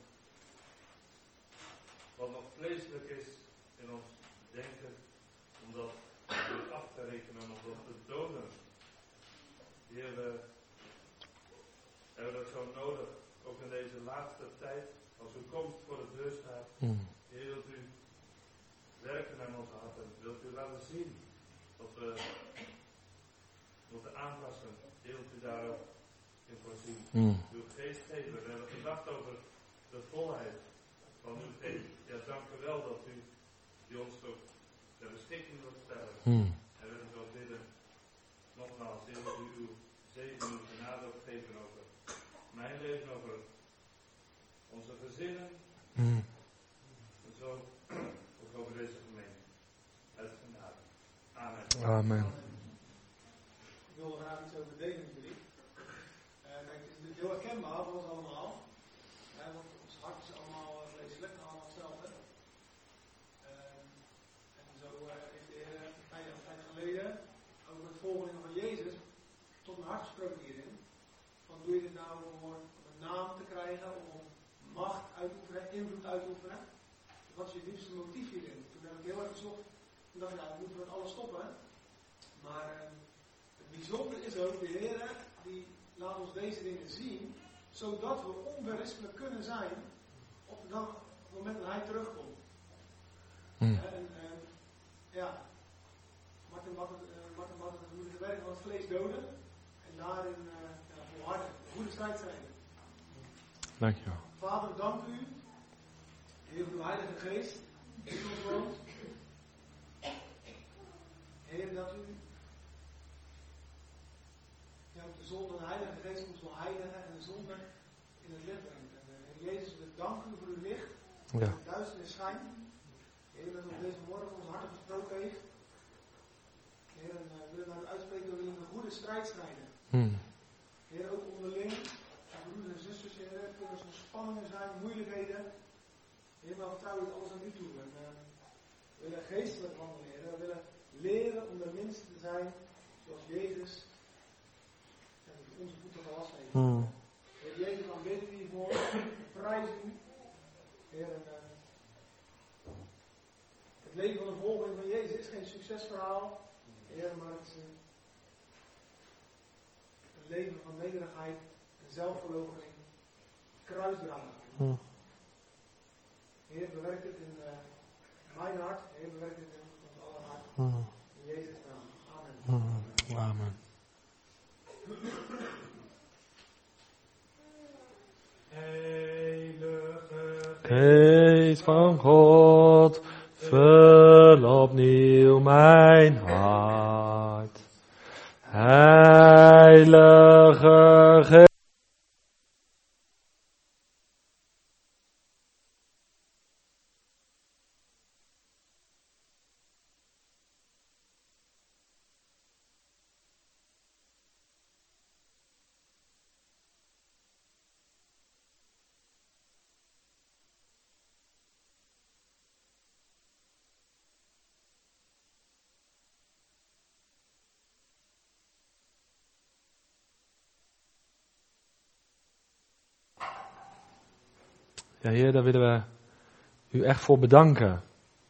wat nog vleeselijk is in ons denken, om dat weer af te rekenen, om dat te doden. Heer, we hebben dat zo nodig, ook in deze laatste tijd, als u komt voor de deur staat. Hmm. Heer, wilt u werken aan onze harten, wilt u laten zien dat we moeten aanpassen, wilt u daar ook in voorzien. Hmm. Uw geest geven, we hebben gedacht over de volheid van uw geest. Ja, dank u wel dat u die ons ook ter beschikking wilt stellen. Hmm. En we willen zo bidden, nogmaals, Heer, dat u uw zegen, uw genade ook geven over mijn leven, over onze gezinnen, Hmm. en zo ook over deze gemeente. Uit genade. Amen. Amen. Ik wil er graag iets over delen met jullie. Uh, kijk, het is natuurlijk heel herkenbaar voor ons allemaal. Uh, want ons hart is allemaal uh, vleeselijk, allemaal hetzelfde. Uh, en zo uh, heeft de Heer een tijd, een tijd geleden, ook met volgelingen van Jezus, tot mijn hart gesproken hierin. Van doe doe je dit nou om een naam te krijgen, om macht uit te oefenen, invloed uit te oefenen? Wat is je diepste motief hierin? Toen heb ik heel erg gezocht. Toen dacht ik, nou, we moeten met alles stoppen. Maar uh, het bijzondere is ook, de Heer die laat ons deze dingen zien, zodat we onberispelijk kunnen zijn op, de dag, op het moment dat Hij terugkomt. Hmm. En uh, ja, Martin mag het, uh, Martin mag het moeilijke werk van het vlees doden en daarin uh, ja, volharden, een goede strijd zijn. Dankjewel. Vader, dank u, Heer, voor uw Heilige Geest die in ons woont. Heer, dat u ja, de zonde, de Heilige Geest ons wil heiligen en de zonde in het licht brengt. En uh, Heer Jezus, we danken u voor uw licht, Ja. de duisternis schijnt. Heer, dat u op deze morgen ons hart gesproken heeft. Heer, en uh, we willen naar u uitspreken, we willen een goede strijd strijden. Hmm. Heer, ook onderling, broeders en zusters, Heer, kunnen er soms spanningen zijn, moeilijkheden. Heer, maar vertrouwen het alles aan u toe. En, uh, we willen geestelijk wandelen, Heer. We willen leren om de minste te zijn, zoals Jezus en onze voeten gewassen heeft. Hmm. Heer Jezus, dan bidden we hiervoor, prijs u. Heer, en, uh, het leven van de volgeling van Jezus is geen succesverhaal, Heer, maar het is een, een leven van nederigheid en zelfverloochening, kruisdragen. Hmm. Heer, bewerk het in uh, mijn hart, Heer, bewerk het in ons aller hart. Hmm. In Jezus' naam. Amen. Hmm. Amen. Heilige Geest van God, vul opnieuw mijn hart. Heilige Geest. Ja, Heer, daar willen we u echt voor bedanken.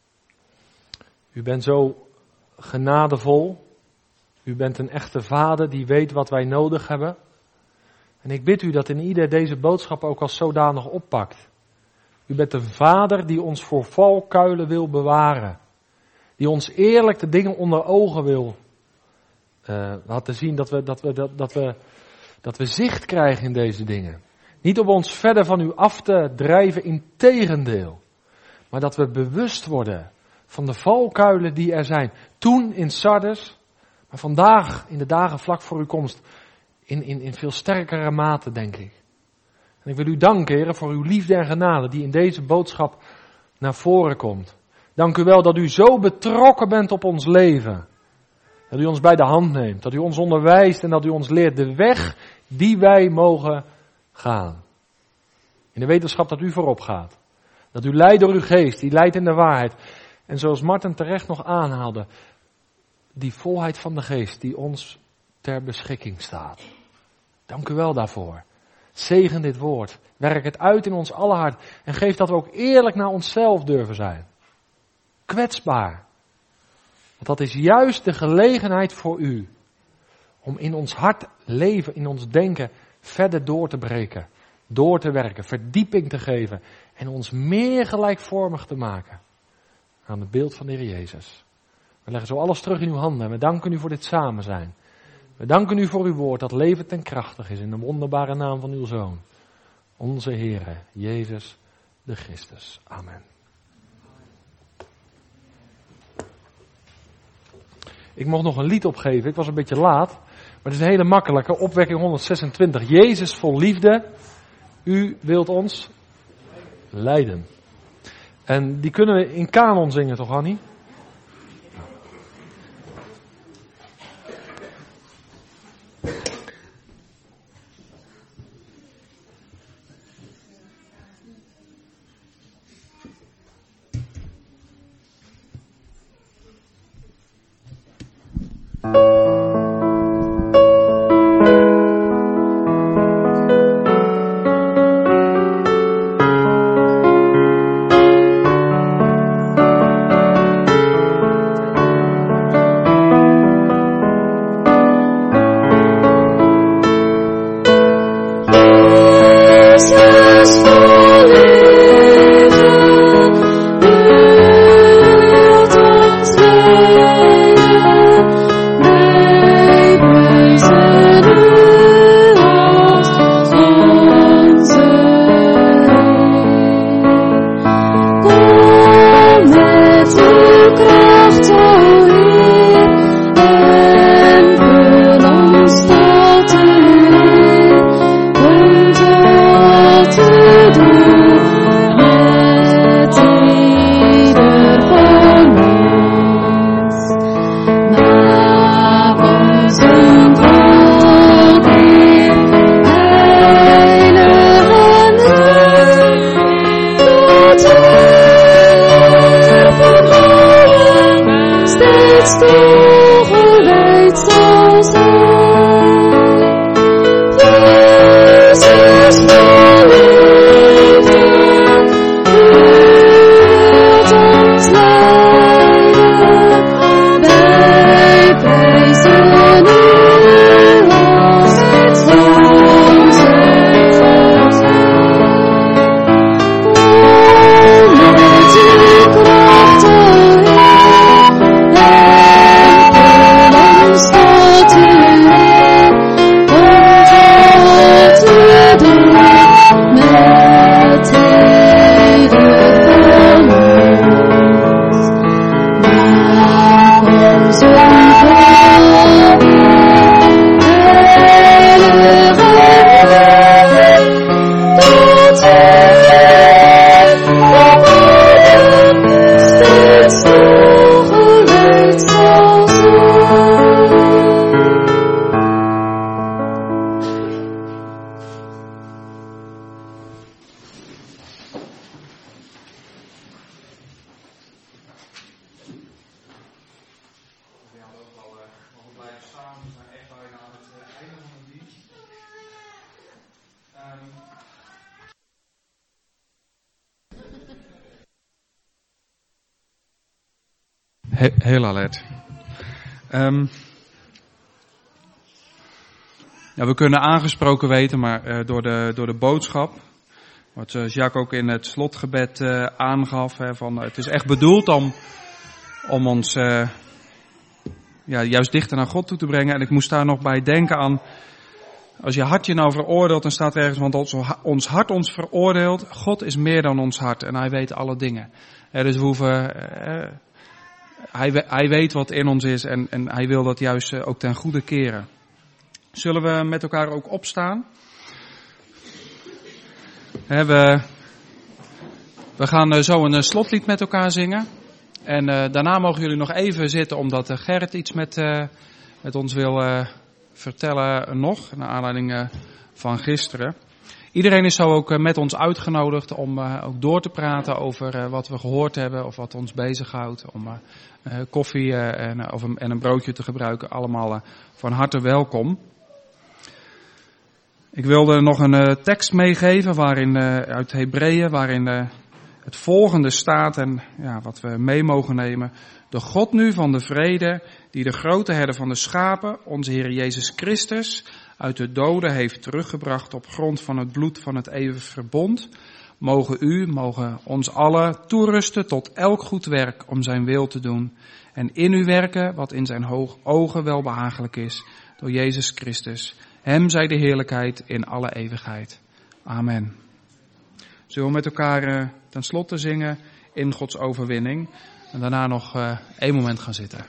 U bent zo genadevol. U bent een echte vader die weet wat wij nodig hebben. En ik bid u dat in ieder deze boodschap ook als zodanig oppakt. U bent een vader die ons voor valkuilen wil bewaren. Die ons eerlijk de dingen onder ogen wil uh, laten zien. Dat we, dat, we, dat, dat, we, dat we zicht krijgen in deze dingen. Niet om ons verder van u af te drijven, integendeel. Maar dat we bewust worden van de valkuilen die er zijn. Toen in Sardes, maar vandaag in de dagen vlak voor uw komst in, in, in veel sterkere mate, denk ik. En ik wil u danken, Heer, voor uw liefde en genade die in deze boodschap naar voren komt. Dank u wel dat u zo betrokken bent op ons leven. Dat u ons bij de hand neemt, dat u ons onderwijst en dat u ons leert de weg die wij mogen gaan. In de wetenschap dat u voorop gaat. Dat u leidt door uw geest, die leidt in de waarheid. En zoals Martin terecht nog aanhaalde, die volheid van de geest die ons ter beschikking staat. Dank u wel daarvoor. Zegen dit woord. Werk het uit in ons alle hart. En geef dat we ook eerlijk naar onszelf durven zijn. Kwetsbaar. Want dat is juist de gelegenheid voor u. Om in ons hart leven, in ons denken, verder door te breken. Door te werken, verdieping te geven. En ons meer gelijkvormig te maken. Aan het beeld van de Heer Jezus. We leggen zo alles terug in uw handen. En we danken u voor dit samen zijn. We danken u voor uw woord dat levend en krachtig is in de wonderbare naam van uw Zoon. Onze Heere, Jezus de Christus. Amen. Ik mocht nog een lied opgeven, ik was een beetje laat. Maar het is een hele makkelijke, opwekking honderdzesentwintig. Jezus vol liefde, u wilt ons leiden. En die kunnen we in kanon zingen toch, Annie? He- heel alert. Um, ja, we kunnen aangesproken weten, maar uh, door, de, door de boodschap, wat uh, Jacques ook in het slotgebed uh, aangaf, hè, van, uh, het is echt bedoeld om, om ons uh, ja, juist dichter naar God toe te brengen. En ik moest daar nog bij denken aan, als je hart je nou veroordeelt, dan staat er ergens, want ons, ons hart ons veroordeelt. God is meer dan ons hart en hij weet alle dingen. Ja, dus we hoeven... Uh, Hij, hij weet wat in ons is en, en hij wil dat juist ook ten goede keren. Zullen we met elkaar ook opstaan? He, we, we gaan zo een slotlied met elkaar zingen. En uh, daarna mogen jullie nog even zitten omdat uh, Gerrit iets met, uh, met ons wil uh, vertellen nog. Naar aanleiding uh, van gisteren. Iedereen is zo ook uh, met ons uitgenodigd om uh, ook door te praten over uh, wat we gehoord hebben of wat ons bezighoudt. Om uh, uh, koffie uh, en, uh, of een, en een broodje te gebruiken. Allemaal uh, van harte welkom. Ik wilde nog een uh, tekst meegeven waarin, uh, uit Hebreeën waarin uh, het volgende staat en ja, wat we mee mogen nemen. De God nu van de vrede, die de grote herder van de schapen, onze Heer Jezus Christus, uit de doden heeft teruggebracht op grond van het bloed van het eeuwige verbond, mogen u, mogen ons allen toerusten tot elk goed werk om zijn wil te doen en in u werken wat in zijn hoog ogen welbehagelijk is, door Jezus Christus. Hem zij de heerlijkheid in alle eeuwigheid. Amen. Zullen we met elkaar uh, ten slotte zingen in Gods overwinning en daarna nog uh, één moment gaan zitten.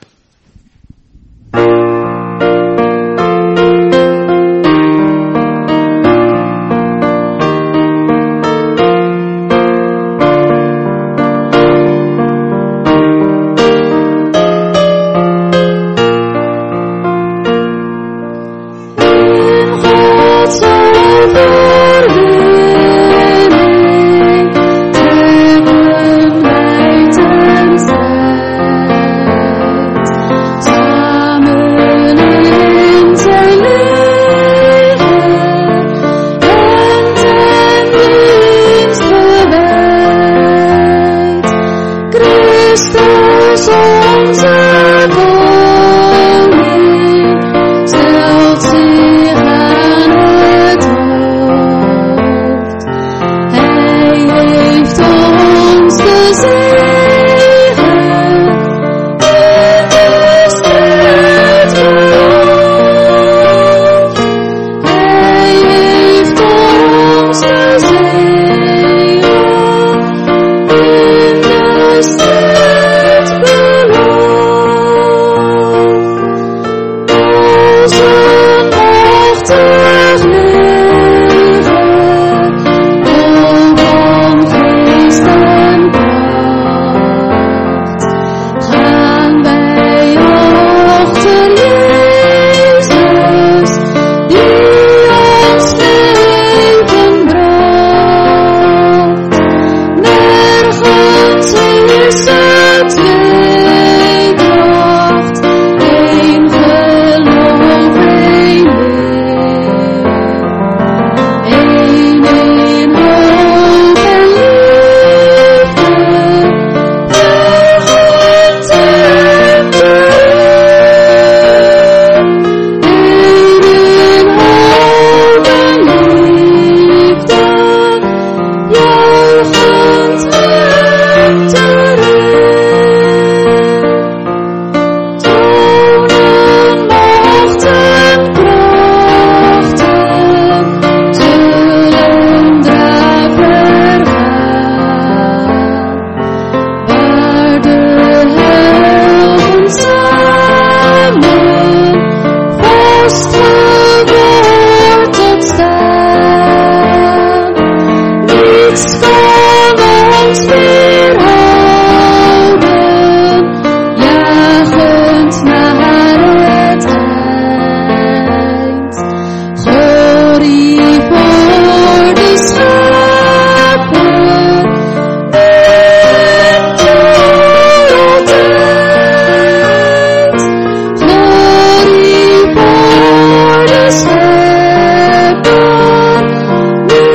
Glory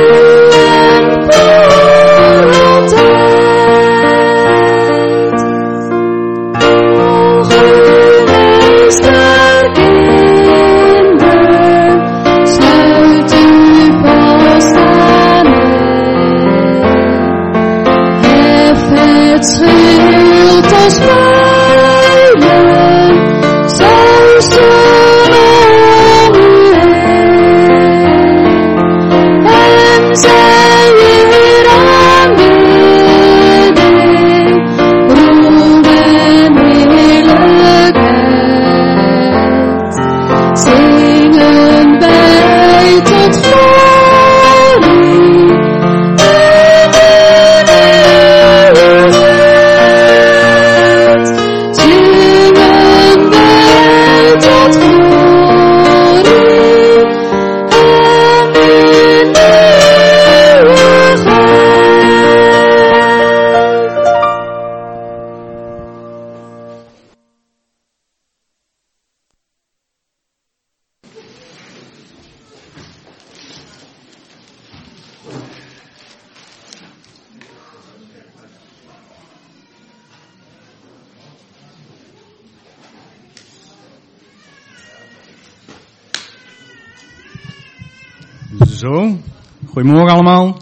Zo, goedemorgen allemaal.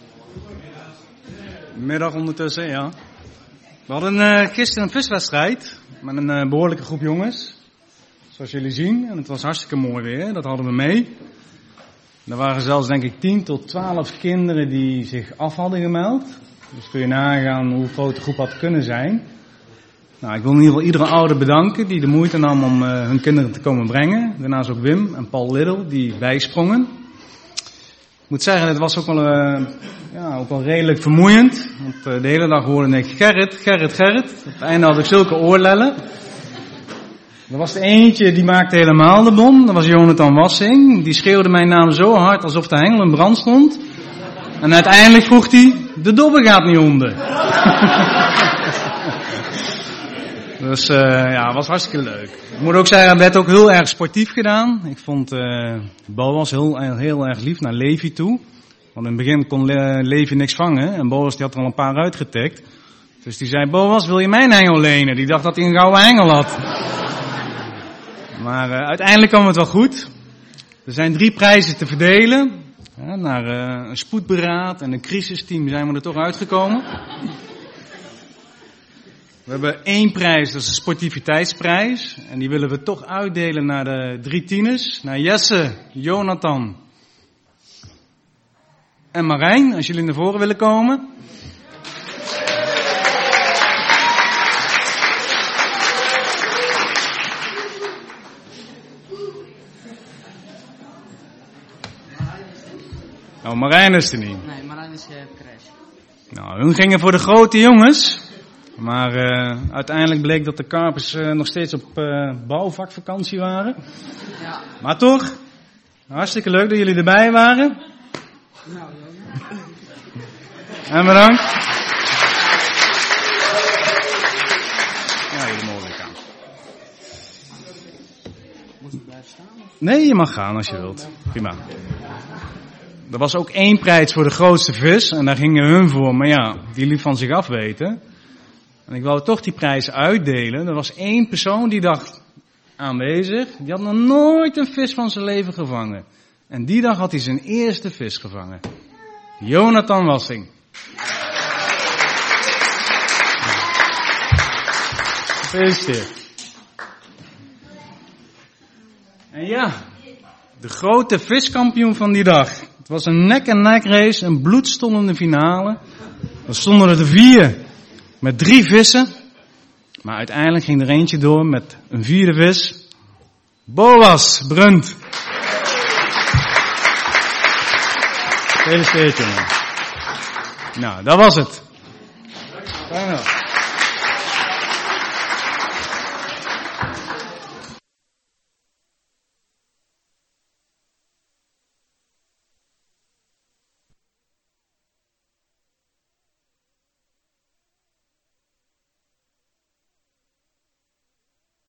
Middag ondertussen, ja. We hadden uh, gisteren een viswedstrijd met een uh, behoorlijke groep jongens. Zoals jullie zien. En het was hartstikke mooi weer, dat hadden we mee. Er waren zelfs denk ik tien tot twaalf kinderen die zich af hadden gemeld. Dus kun je nagaan hoe groot de groep had kunnen zijn. Nou, ik wil in ieder geval iedere ouder bedanken die de moeite nam om uh, hun kinderen te komen brengen. Daarnaast ook Wim en Paul Liddel die bijsprongen. Ik moet zeggen, het was ook wel, uh, ja, ook wel redelijk vermoeiend. Want uh, de hele dag hoorde ik Gerrit, Gerrit, Gerrit. Op het einde had ik zulke oorlellen. Er was er eentje die maakte helemaal de bom. Dat was Jonathan Wassing. Die schreeuwde mijn naam zo hard alsof de hengel in brand stond. En uiteindelijk vroeg hij, de dobber gaat niet onder. Dus uh, ja, het was hartstikke leuk. Ik moet ook zeggen, het werd ook heel erg sportief gedaan. Ik vond uh, Boas heel, heel erg lief naar Levi toe. Want in het begin kon Le- Levi niks vangen. En Boas die had er al een paar uitgetikt. Dus die zei, Boas, wil je mijn hengel lenen? Die dacht dat hij een gouden hengel had. Maar uh, uiteindelijk kwam het wel goed. Er zijn drie prijzen te verdelen. Ja, naar uh, een spoedberaad en een crisisteam zijn we er toch uitgekomen. We hebben één prijs, dat is de sportiviteitsprijs. En die willen we toch uitdelen naar de drie tieners. Naar Jesse, Jonathan en Marijn, als jullie naar voren willen komen. Nou, Marijn is er niet. Nee, Marijn is uh, crash. Nou, hun gingen voor de grote jongens. Maar uh, uiteindelijk bleek dat de Karpers uh, nog steeds op uh, bouwvakvakantie waren. Ja. Maar toch, hartstikke leuk dat jullie erbij waren. Nou, en bedankt. Ja, jullie mogen weer gaan. Moet ik blijven staan? Of? Nee, je mag gaan als je wilt. Prima. Er was ook één prijs voor de grootste vis. En daar gingen hun voor. Maar ja, die liet van zich afweten. En ik wou toch die prijs uitdelen. Er was één persoon die dacht aanwezig. Die had nog nooit een vis van zijn leven gevangen. En die dag had hij zijn eerste vis gevangen. Jonathan Wassing. Gefeliciteerd. En ja, de grote viskampioen van die dag. Het was een nek-en-nek race, een bloedstollende finale. Er stonden er de vier met drie vissen. Maar uiteindelijk ging er eentje door met een vierde vis. Boas Brunt. Gefeliciteerd, jongen. Nou, dat was het. Fijne dag.